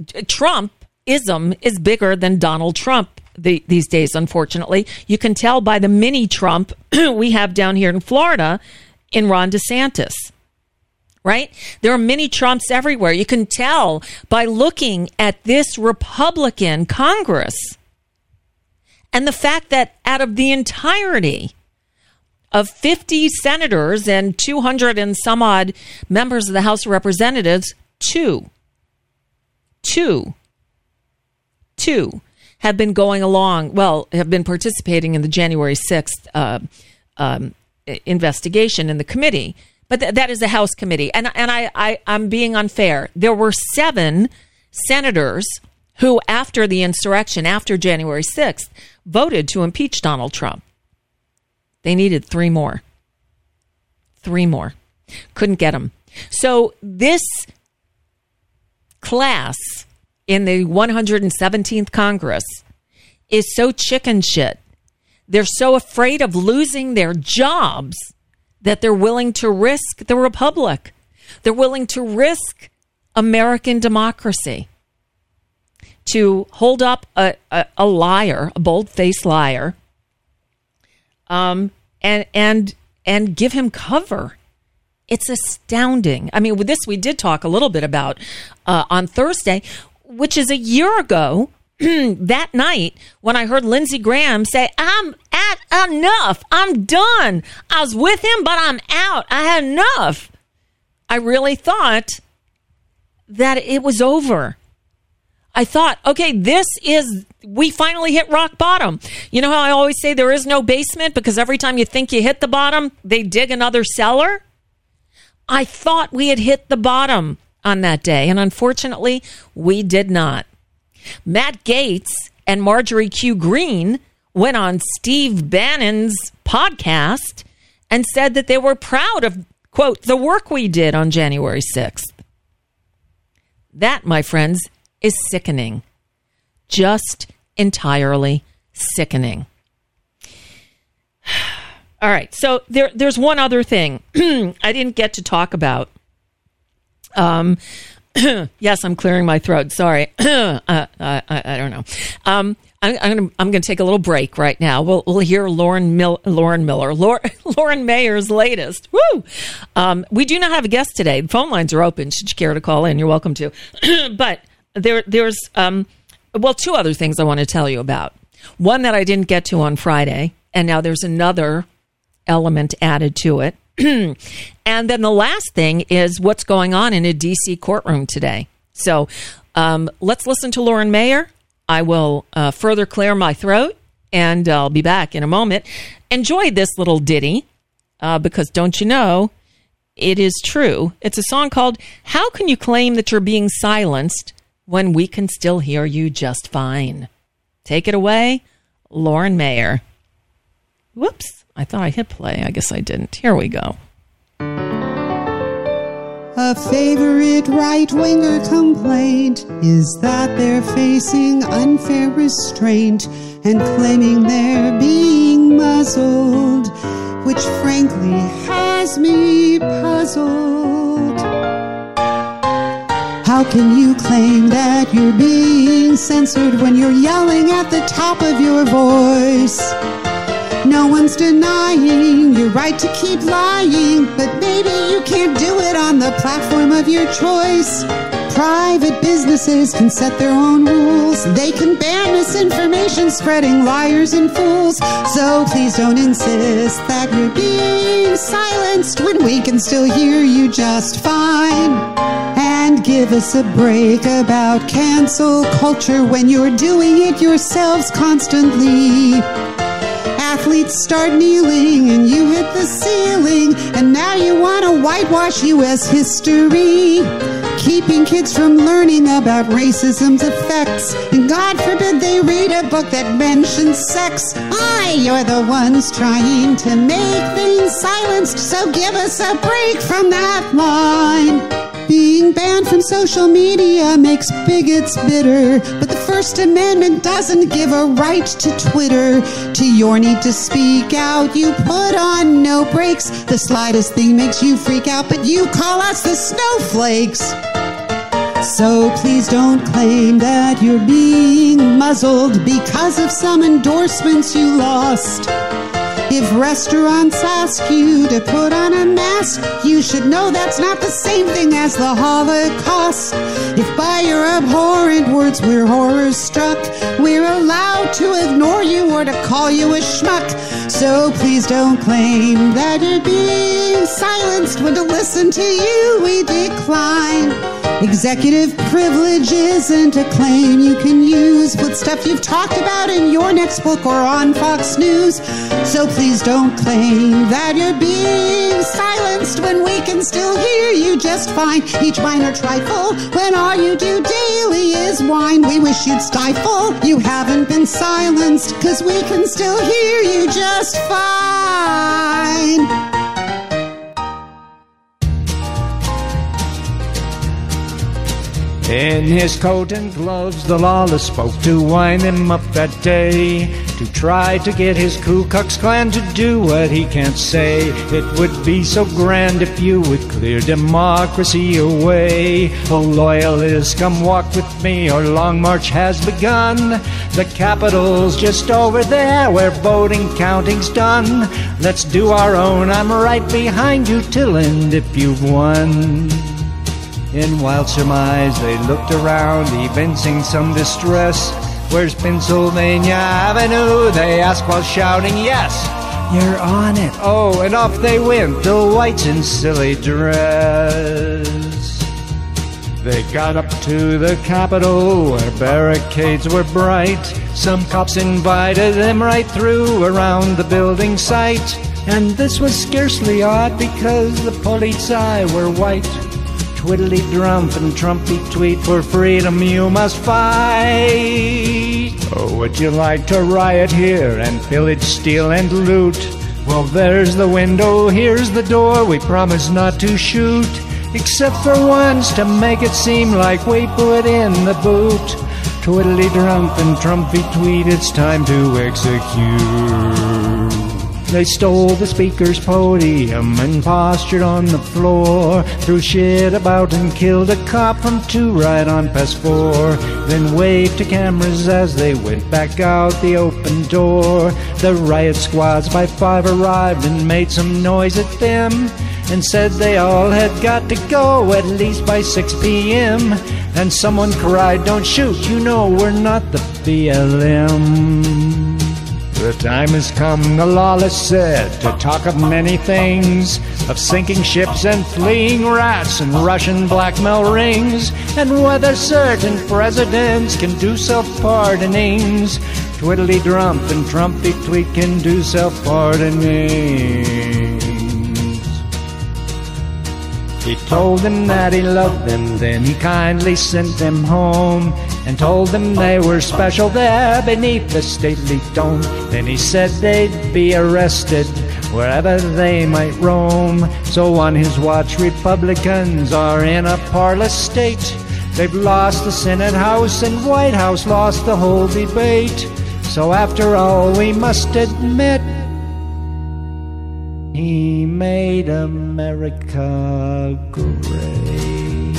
Trumpism is bigger than Donald Trump these days, unfortunately. You can tell by the mini Trump we have down here in Florida in Ron DeSantis, right? There are mini Trumps everywhere. You can tell by looking at this Republican Congress and the fact that out of the entirety of 50 senators and 200 and some odd members of the House of Representatives, two have been going along, have been participating in the January 6th investigation in the committee. But that is a House committee. And I'm being unfair. There were 7 senators who, after the insurrection, after January 6th, voted to impeach Donald Trump. They needed 3 more. 3 more. Couldn't get them. So this class in the 117th Congress is so chicken shit. They're so afraid of losing their jobs that they're willing to risk the republic. They're willing to risk American democracy to hold up a liar, a bold-faced liar, and give him cover. It's astounding. I mean, with this, we did talk a little bit about on Thursday, which is a year ago, that night when I heard Lindsey Graham say, I'm at enough. I'm done. I was with him, but I'm out. I had enough. I really thought that it was over. I thought, okay, we finally hit rock bottom. You know how I always say there is no basement because every time you think you hit the bottom, they dig another cellar? I thought we had hit the bottom on that day, and unfortunately, we did not. Matt Gaetz and Marjorie Q. Green went on Steve Bannon's podcast and said that they were proud of, quote, the work we did on January 6th. That, my friends, is sickening. Just entirely sickening. All right, so there's one other thing I didn't get to talk about. Yes, I'm clearing my throat. Sorry. I don't know. I'm going to take a little break right now. We'll hear Lauren Mayer's latest. Woo! We do not have a guest today. The phone lines are open. Should you care to call in, you're welcome to. But there's 2 other things I want to tell you about. One that I didn't get to on Friday, And now there's another element added to it. And then the last thing is what's going on in a D.C. courtroom today. So let's listen to Lauren Mayer. I will further clear my throat, and I'll be back in a moment. Enjoy this little ditty, because don't you know, it is true. It's a song called How Can You Claim That You're Being Silenced When We Can Still Hear You Just Fine? Take it away, Lauren Mayer. Whoops, I thought I hit play. I guess I didn't. Here we go. A favorite right-winger complaint is that they're facing unfair restraint and claiming they're being muzzled, which frankly has me puzzled. How can you claim that you're being censored when you're yelling at the top of your voice? No one's denying your right to keep lying, but maybe you can't do it on the platform of your choice. Private businesses can set their own rules. They can ban misinformation spreading liars and fools. So please don't insist that you're being silenced when we can still hear you just fine. And give us a break about cancel culture when you're doing it yourselves constantly. Athletes start kneeling and you hit the ceiling, and now you want to whitewash U.S. history, keeping kids from learning about racism's effects, and God forbid they read a book that mentions sex. You're the ones trying to make things silenced, so give us a break from that line. Being banned from social media makes bigots bitter, but the First Amendment doesn't give a right to Twitter. To your need to speak out, you put on no brakes. The slightest thing makes you freak out, but you call us the snowflakes. So please don't claim that you're being muzzled because of some endorsements you lost. If restaurants ask you to put on a mask, you should know that's not the same thing as the Holocaust. If by your abhorrent words we're horror-struck, we're allowed to ignore you or to call you a schmuck. So please don't claim that you're being silenced when to listen to you we decline. Executive privilege isn't a claim you can use with stuff you've talked about in your next book or on Fox News. So please don't claim that you're being silenced when we can still hear you just fine. Each minor trifle when all you do daily is whine. We wish you'd stifle. You haven't been silenced, 'cause we can still hear you just fine. In his coat and gloves, the lawless spoke to wind him up that day, to try to get his Ku Klux Klan to do what he can't say. It would be so grand if you would clear democracy away. Oh, loyalists, come walk with me, our long march has begun. The Capitol's just over there where voting counting's done. Let's do our own, I'm right behind you till end if you've won. In wild surmise they looked around, evincing some distress. Where's Pennsylvania Avenue? They asked while shouting, yes, you're on it. Oh, and off they went, the whites in silly dress. They got up to the Capitol where barricades were bright. Some cops invited them right through around the building site. And this was scarcely odd because the police were white. Twiddly-drumph and Trumpy-tweet, for freedom you must fight. Oh, would you like to riot here and pillage, steal, and loot? Well, there's the window, here's the door, we promise not to shoot. Except for once, to make it seem like we put in the boot. Twiddly-drumph and Trumpy-tweet, it's time to execute. They stole the speaker's podium and postured on the floor, threw shit about and killed a cop from 2 right on past 4, then waved to cameras as they went back out the open door. The riot squads by 5 arrived and made some noise at them, and said they all had got to go at least by 6 p.m. And someone cried, don't shoot, you know we're not the BLM. The Time has come, the lawless said, to talk of many things, of sinking ships and fleeing rats and Russian blackmail rings, and whether certain presidents can do self-pardonings. Twiddly-drump and trumpy-tweet can do self-pardonings. He told them that he loved them, then he kindly sent them home, and told them they were special there beneath the stately dome. Then he said they'd be arrested wherever they might roam. So on his watch, Republicans are in a parlous state. They've lost the Senate House, and White House lost the whole debate. So after all, we must admit, he made America great.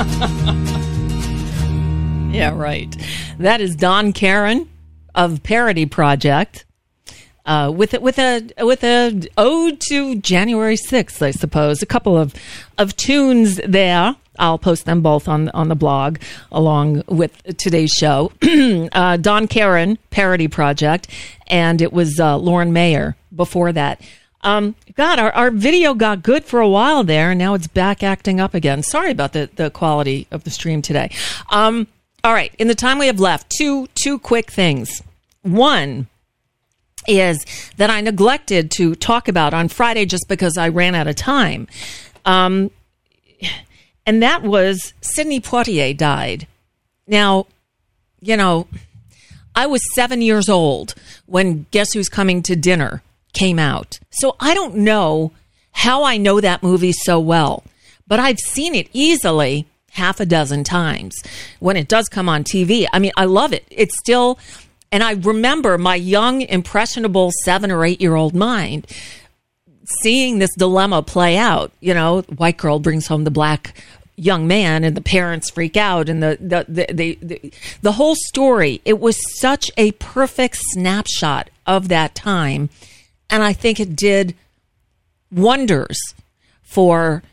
Yeah, right. That is Don Caron of Parody Project, with a ode to January 6th, I suppose. A couple of tunes there. I'll post them both on the blog along with today's show. Don Caron, Parody Project, and it was Lauren Mayer before that. God, our video got good for a while there, and now it's back acting up again. Sorry about the quality of the stream today. All right, in the time we have left, two quick things. One is that I neglected to talk about on Friday just because I ran out of time. And that was Sidney Poitier died. Now, you know, I was 7 years old when Guess Who's Coming to Dinner came out. So I don't know how I know that movie so well, but I've seen it easily half a dozen times when it does come on TV. I mean, I love it. It's still, and I remember my young, impressionable 7 or 8 year old mind seeing this dilemma play out. You know, white girl brings home the black young man and the parents freak out, and the whole story. It was such a perfect snapshot of that time. And I think it did wonders for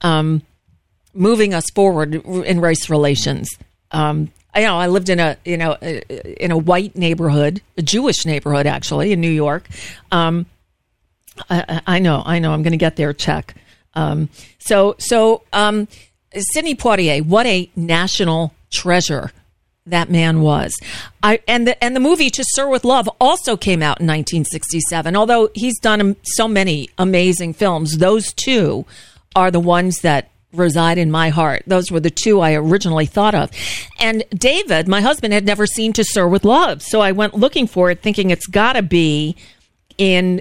moving us forward in race relations. I lived in a white neighborhood, a Jewish neighborhood actually, in New York. I know. I'm going to get there. Check. So Sidney Poitier, what a national treasure that man was. And the movie To Sir with Love also came out in 1967. Although he's done so many amazing films, those two are the ones that reside in my heart. Those were the two I originally thought of. And David, my husband, had never seen To Sir with Love, so I went looking for it, thinking it's got to be in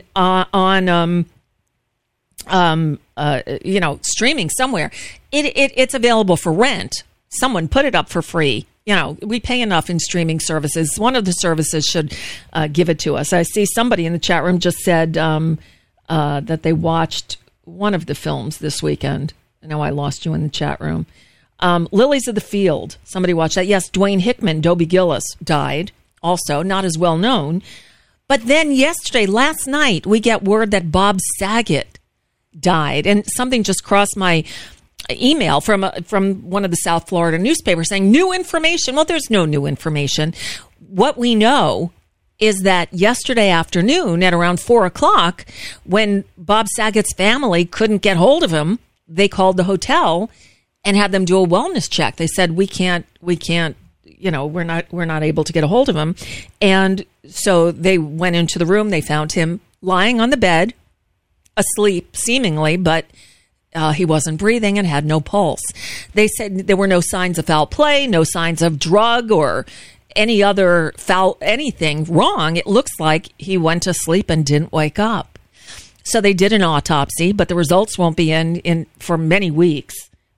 streaming somewhere. It's available for rent. Someone put it up for free. You know, we pay enough in streaming services. One of the services should give it to us. I see somebody in the chat room just said that they watched one of the films this weekend. I know I lost you in the chat room. Lilies of the Field. Somebody watched that. Yes, Dwayne Hickman, Dobie Gillis, died. Also, not as well known. But then last night, we get word that Bob Saget died. And something just crossed my email from one of the South Florida newspapers saying new information. Well, there's no new information. What we know is that yesterday afternoon at around 4:00, when Bob Saget's family couldn't get hold of him, they called the hotel and had them do a wellness check. They said, we can't, you know, we're not able to get a hold of him. And so they went into the room. They found him lying on the bed, asleep seemingly, but he wasn't breathing and had no pulse. They said there were no signs of foul play, no signs of drug or any other anything wrong. It looks like he went to sleep and didn't wake up. So they did an autopsy, but the results won't be in for many weeks.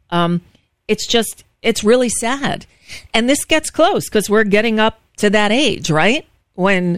It's really sad. And this gets close because we're getting up to that age, right? When,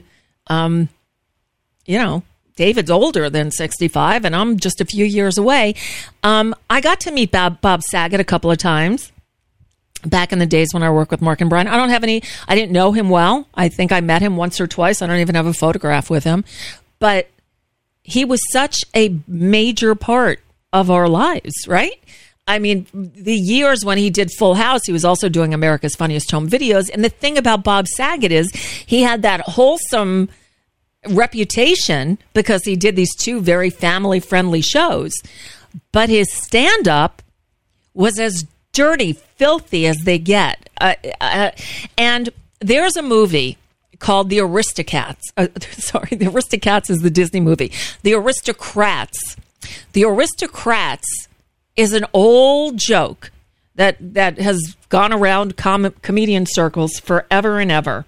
David's older than 65 and I'm just a few years away. I got to meet Bob Saget a couple of times back in the days when I worked with Mark and Brian. I didn't know him well. I think I met him once or twice. I don't even have a photograph with him, but he was such a major part of our lives, right? I mean, the years when he did Full House, he was also doing America's Funniest Home Videos. And the thing about Bob Saget is he had that wholesome reputation because he did these two very family-friendly shows. But his stand-up was as dirty, filthy as they get. And there's a movie called The Aristocats. The Aristocats is the Disney movie. The Aristocrats. The Aristocrats is an old joke that has gone around comedian circles forever and ever.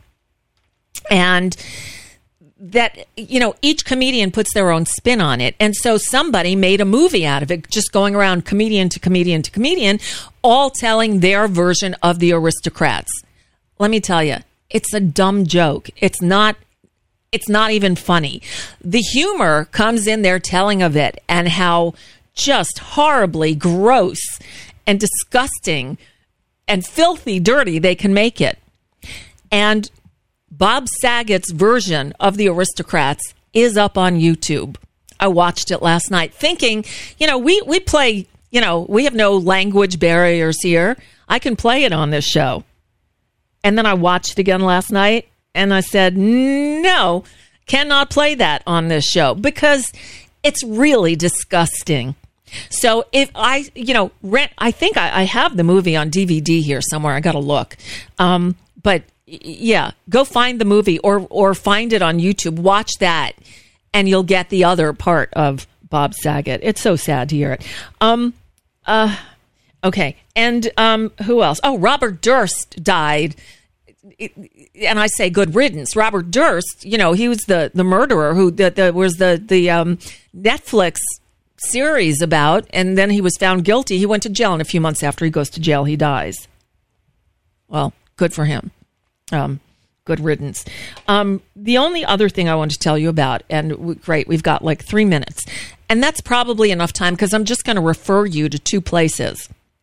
And that, each comedian puts their own spin on it. And so somebody made a movie out of it, just going around comedian to comedian to comedian, all telling their version of The Aristocrats. Let me tell you, it's a dumb joke. It's not even funny. The humor comes in their telling of it and how just horribly gross and disgusting and filthy dirty they can make it. And Bob Saget's version of The Aristocrats is up on YouTube. I watched it last night thinking, we play, we have no language barriers here. I can play it on this show. And then I watched it again last night and I said, no, cannot play that on this show because it's really disgusting. So if I think I have the movie on DVD here somewhere. I got to look. But yeah, go find the movie or find it on YouTube. Watch that and you'll get the other part of Bob Saget. It's so sad to hear it. Okay. And who else? Oh, Robert Durst died. And I say good riddance. Robert Durst, he was the murderer who was the Netflix series about, and then he was found guilty. He went to jail, and a few months after he goes to jail, he dies. Well, good for him. Good riddance. The only other thing I want to tell you about, and great, we've got like 3 minutes, and that's probably enough time because I'm just going to refer you to two places.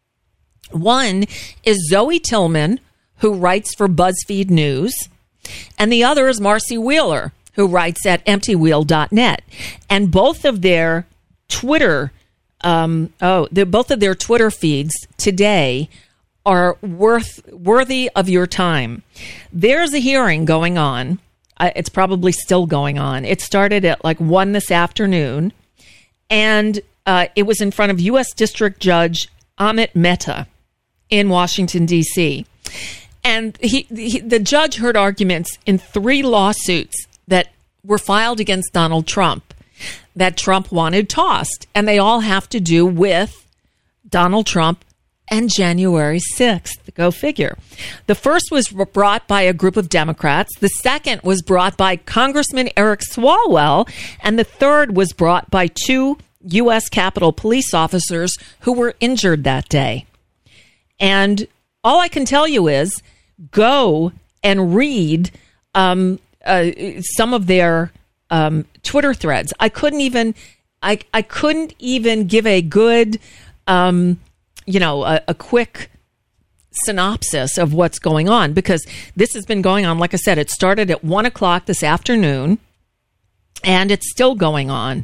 One is Zoe Tillman, who writes for BuzzFeed News, and the other is Marcy Wheeler, who writes at emptywheel.net. And both of their Twitter, both of their Twitter feeds today are worthy of your time. There's a hearing going on. It's probably still going on. It started at like 1 this afternoon, and it was in front of U.S. District Judge Amit Mehta in Washington, D.C., and the judge heard arguments in 3 lawsuits that were filed against Donald Trump that Trump wanted tossed. And they all have to do with Donald Trump and January 6th. Go figure. The first was brought by a group of Democrats. The second was brought by Congressman Eric Swalwell. And the third was brought by 2 U.S. Capitol police officers who were injured that day. And all I can tell you is go and read some of their Twitter threads. I couldn't even give a good, a quick synopsis of what's going on because this has been going on. Like I said, it started at 1 o'clock this afternoon and it's still going on.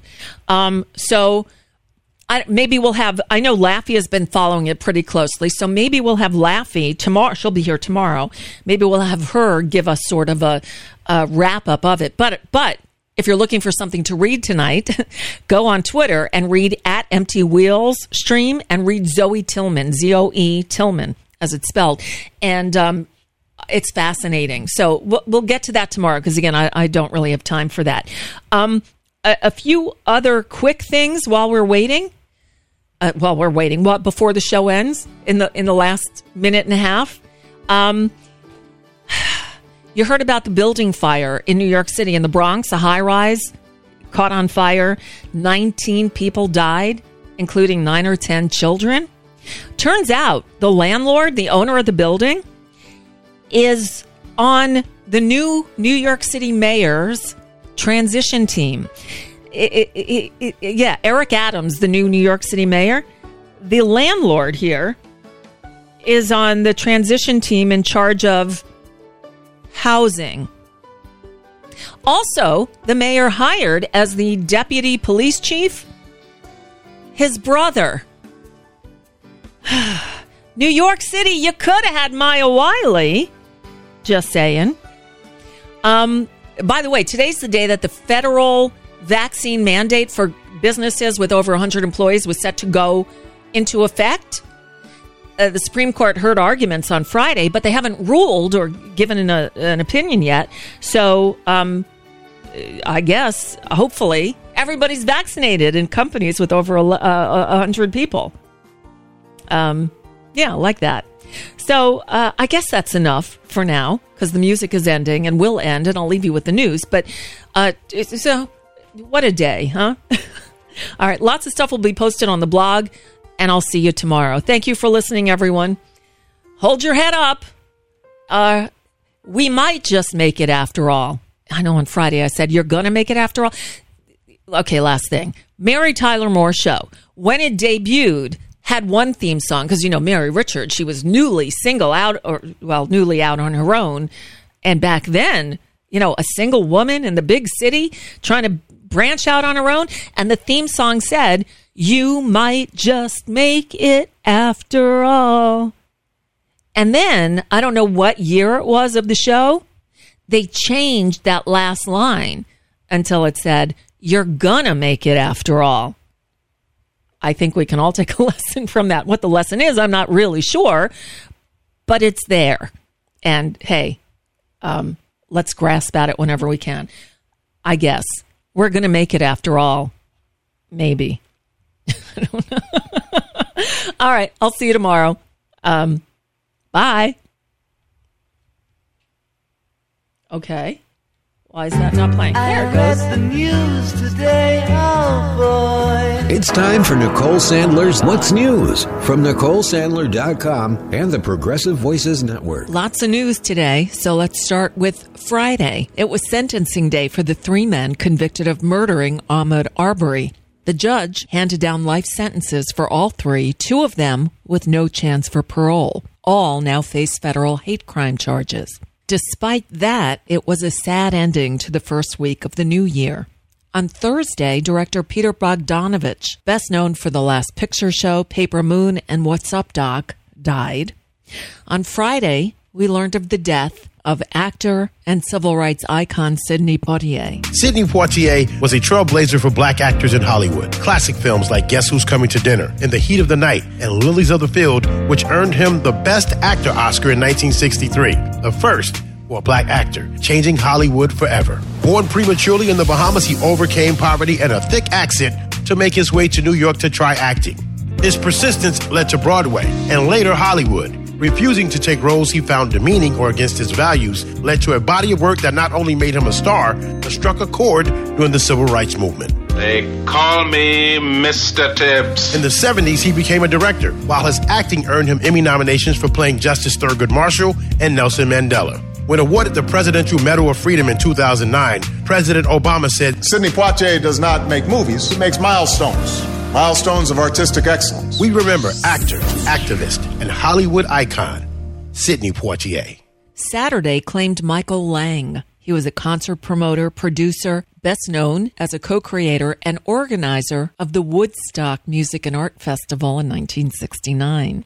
Maybe we'll have, I know Laffy has been following it pretty closely, so maybe we'll have Laffy tomorrow. She'll be here tomorrow. Maybe we'll have her give us sort of a wrap up of it. But if you're looking for something to read tonight, go on Twitter and read at Empty Wheels Stream and read Zoe Tillman, Zoe Tillman, as it's spelled. And it's fascinating. So we'll get to that tomorrow because, again, I don't really have time for that. A few other quick things while we're waiting. Before the show ends in the last minute and a half. You heard about the building fire in New York City in the Bronx, a high-rise caught on fire. 19 people died, including 9 or 10 children. Turns out the landlord, the owner of the building, is on the new New York City mayor's transition team. Eric Adams, the new New York City mayor, the landlord here, is on the transition team in charge of housing. Also, the mayor hired as the deputy police chief his brother. New York City, you could have had Maya Wiley. Just saying. By the way, today's the day that the federal vaccine mandate for businesses with over 100 employees was set to go into effect. The Supreme Court heard arguments on Friday, but they haven't ruled or given an opinion yet. So I guess, hopefully, everybody's vaccinated in companies with over 100 people. Yeah, like that. So I guess that's enough for now, because the music is ending and will end, and I'll leave you with the news. But so what a day, huh? All right, lots of stuff will be posted on the blog, and I'll see you tomorrow. Thank you for listening, everyone. Hold your head up. We might just make it after all. I know on Friday I said, you're going to make it after all. Okay, last thing. Mary Tyler Moore Show. When it debuted, had one theme song, because, Mary Richards, she was newly out on her own. And back then, a single woman in the big city trying to branch out on her own. And the theme song said, you might just make it after all. And then, I don't know what year it was of the show, they changed that last line until it said, you're gonna make it after all. I think we can all take a lesson from that. What the lesson is, I'm not really sure, but it's there. And hey, let's grasp at it whenever we can. I guess we're going to make it after all. Maybe. I don't know. All right. I'll see you tomorrow. Bye. Okay. Why is that not playing? There it goes. The news today, oh boy. It's time for Nicole Sandler's What's News from NicoleSandler.com and the Progressive Voices Network. Lots of news today, so let's start with Friday. It was sentencing day for the 3 men convicted of murdering Ahmaud Arbery. The judge handed down life sentences for all 3, 2 of them with no chance for parole. All now face federal hate crime charges. Despite that, it was a sad ending to the first week of the new year. On Thursday, director Peter Bogdanovich, best known for The Last Picture Show, Paper Moon, and What's Up, Doc, died. On Friday, we learned of the death of actor and civil rights icon Sidney Poitier. Sidney Poitier was a trailblazer for black actors in Hollywood. Classic films like Guess Who's Coming to Dinner, In the Heat of the Night, and Lilies of the Field, which earned him the Best Actor Oscar in 1963, the first for a black actor, changing Hollywood forever. Born prematurely in the Bahamas, he overcame poverty and a thick accent to make his way to New York to try acting. His persistence led to Broadway and later Hollywood. Refusing to take roles he found demeaning or against his values led to a body of work that not only made him a star, but struck a chord during the civil rights movement. They call me Mr. Tibbs. In the 70s, he became a director, while his acting earned him Emmy nominations for playing Justice Thurgood Marshall and Nelson Mandela. When awarded the Presidential Medal of Freedom in 2009, President Obama said, Sidney Poitier does not make movies, he makes milestones. Milestones of artistic excellence. We remember actor, activist, and Hollywood icon, Sidney Poitier. Saturday claimed Michael Lang. He was a concert promoter, producer, best known as a co-creator and organizer of the Woodstock Music and Art Festival in 1969.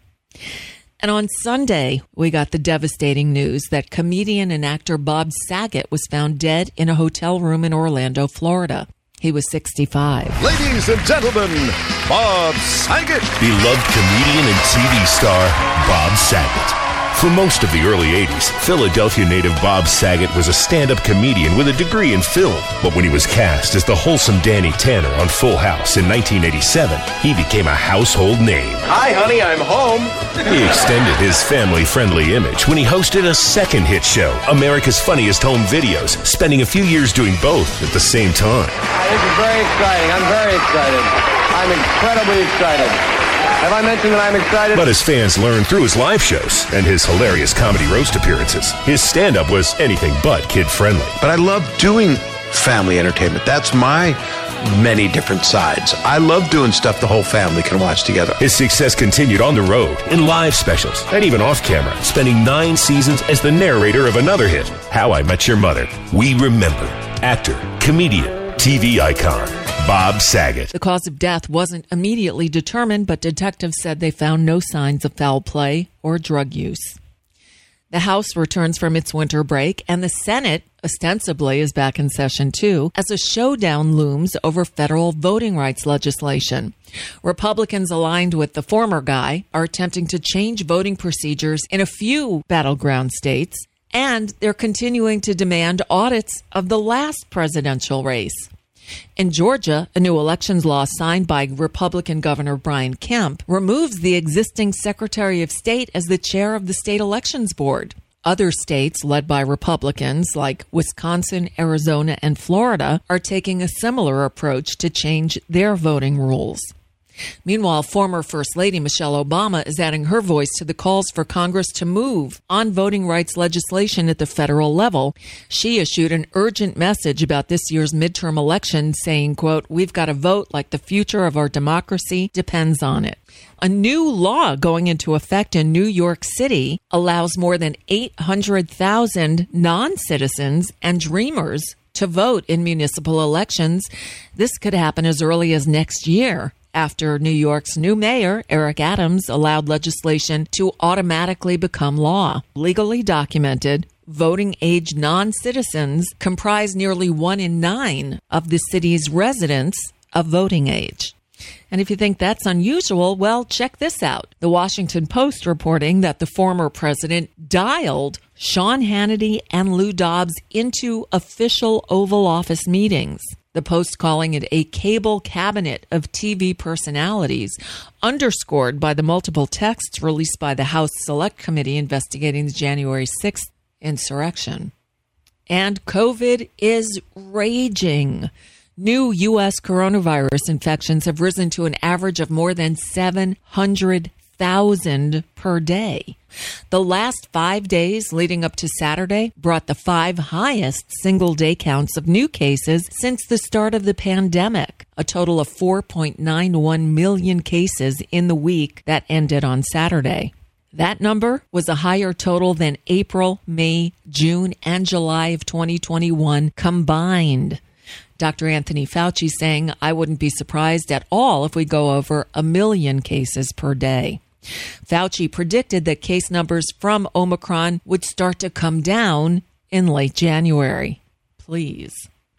And on Sunday, we got the devastating news that comedian and actor Bob Saget was found dead in a hotel room in Orlando, Florida. He was 65. Ladies and gentlemen, Bob Saget. Beloved comedian and TV star, Bob Saget. For most of the early 80s, Philadelphia native Bob Saget was a stand-up comedian with a degree in film. But when he was cast as the wholesome Danny Tanner on Full House in 1987, he became a household name. Hi, honey, I'm home. He extended his family-friendly image when he hosted a second hit show, America's Funniest Home Videos, spending a few years doing both at the same time. This is very exciting. I'm very excited. I'm incredibly excited. Have I mentioned that I'm excited? But as fans learned through his live shows and his hilarious comedy roast appearances, his stand-up was anything but kid-friendly. But I love doing family entertainment. That's my many different sides. I love doing stuff the whole family can watch together. His success continued on the road, in live specials, and even off-camera, spending 9 seasons as the narrator of another hit, How I Met Your Mother. We remember actor, comedian, TV icon, Bob Saget. The cause of death wasn't immediately determined, but detectives said they found no signs of foul play or drug use. The House returns from its winter break, and the Senate, ostensibly, is back in session too, as a showdown looms over federal voting rights legislation. Republicans aligned with the former guy are attempting to change voting procedures in a few battleground states, and they're continuing to demand audits of the last presidential race. In Georgia, a new elections law signed by Republican Governor Brian Kemp removes the existing Secretary of State as the chair of the state elections board. Other states led by Republicans like Wisconsin, Arizona, and Florida are taking a similar approach to change their voting rules. Meanwhile, former First Lady Michelle Obama is adding her voice to the calls for Congress to move on voting rights legislation at the federal level. She issued an urgent message about this year's midterm election saying, quote, "We've got to vote like the future of our democracy depends on it." A new law going into effect in New York City allows more than 800,000 non-citizens and dreamers to vote in municipal elections. This could happen as early as next year, after New York's new mayor, Eric Adams, allowed legislation to automatically become law. Legally documented, voting-age non-citizens comprise nearly 1 in 9 of the city's residents of voting age. And if you think that's unusual, well, check this out. The Washington Post reporting that the former president dialed Sean Hannity and Lou Dobbs into official Oval Office meetings. The Post calling it a cable cabinet of TV personalities, underscored by the multiple texts released by the House Select Committee investigating the January 6th insurrection. And COVID is raging. New U.S. coronavirus infections have risen to an average of more than 700,000 per day. The last 5 days leading up to Saturday brought the 5 highest single-day counts of new cases since the start of the pandemic, a total of 4.91 million cases in the week that ended on Saturday. That number was a higher total than April, May, June, and July of 2021 combined. Dr. Anthony Fauci saying, "I wouldn't be surprised at all if we go over 1 million cases per day." Fauci predicted that case numbers from Omicron would start to come down in late January. Please.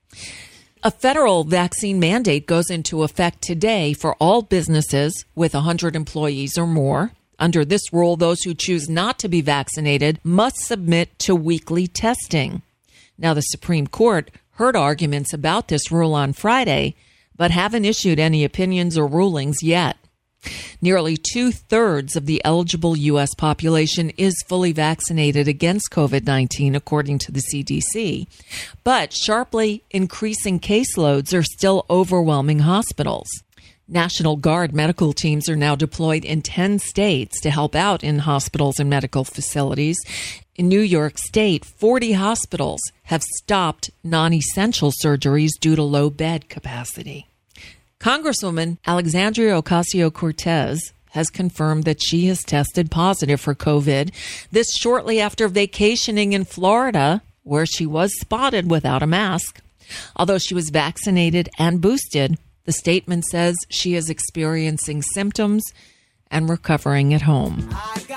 A federal vaccine mandate goes into effect today for all businesses with 100 employees or more. Under this rule, those who choose not to be vaccinated must submit to weekly testing. Now, the Supreme Court heard arguments about this rule on Friday, but haven't issued any opinions or rulings yet. Nearly 2/3 of the eligible U.S. population is fully vaccinated against COVID-19, according to the CDC. But sharply increasing caseloads are still overwhelming hospitals. National Guard medical teams are now deployed in 10 states to help out in hospitals and medical facilities. In New York State, 40 hospitals have stopped non-essential surgeries due to low bed capacity. Congresswoman Alexandria Ocasio-Cortez has confirmed that she has tested positive for COVID, this shortly after vacationing in Florida, where she was spotted without a mask. Although she was vaccinated and boosted, the statement says she is experiencing symptoms and recovering at home.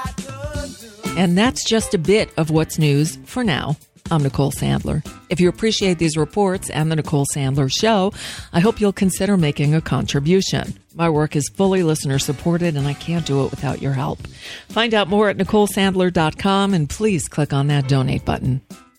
And that's just a bit of what's news for now. I'm Nicole Sandler. If you appreciate these reports and the Nicole Sandler Show, I hope you'll consider making a contribution. My work is fully listener supported, and I can't do it without your help. Find out more at NicoleSandler.com, and please click on that donate button.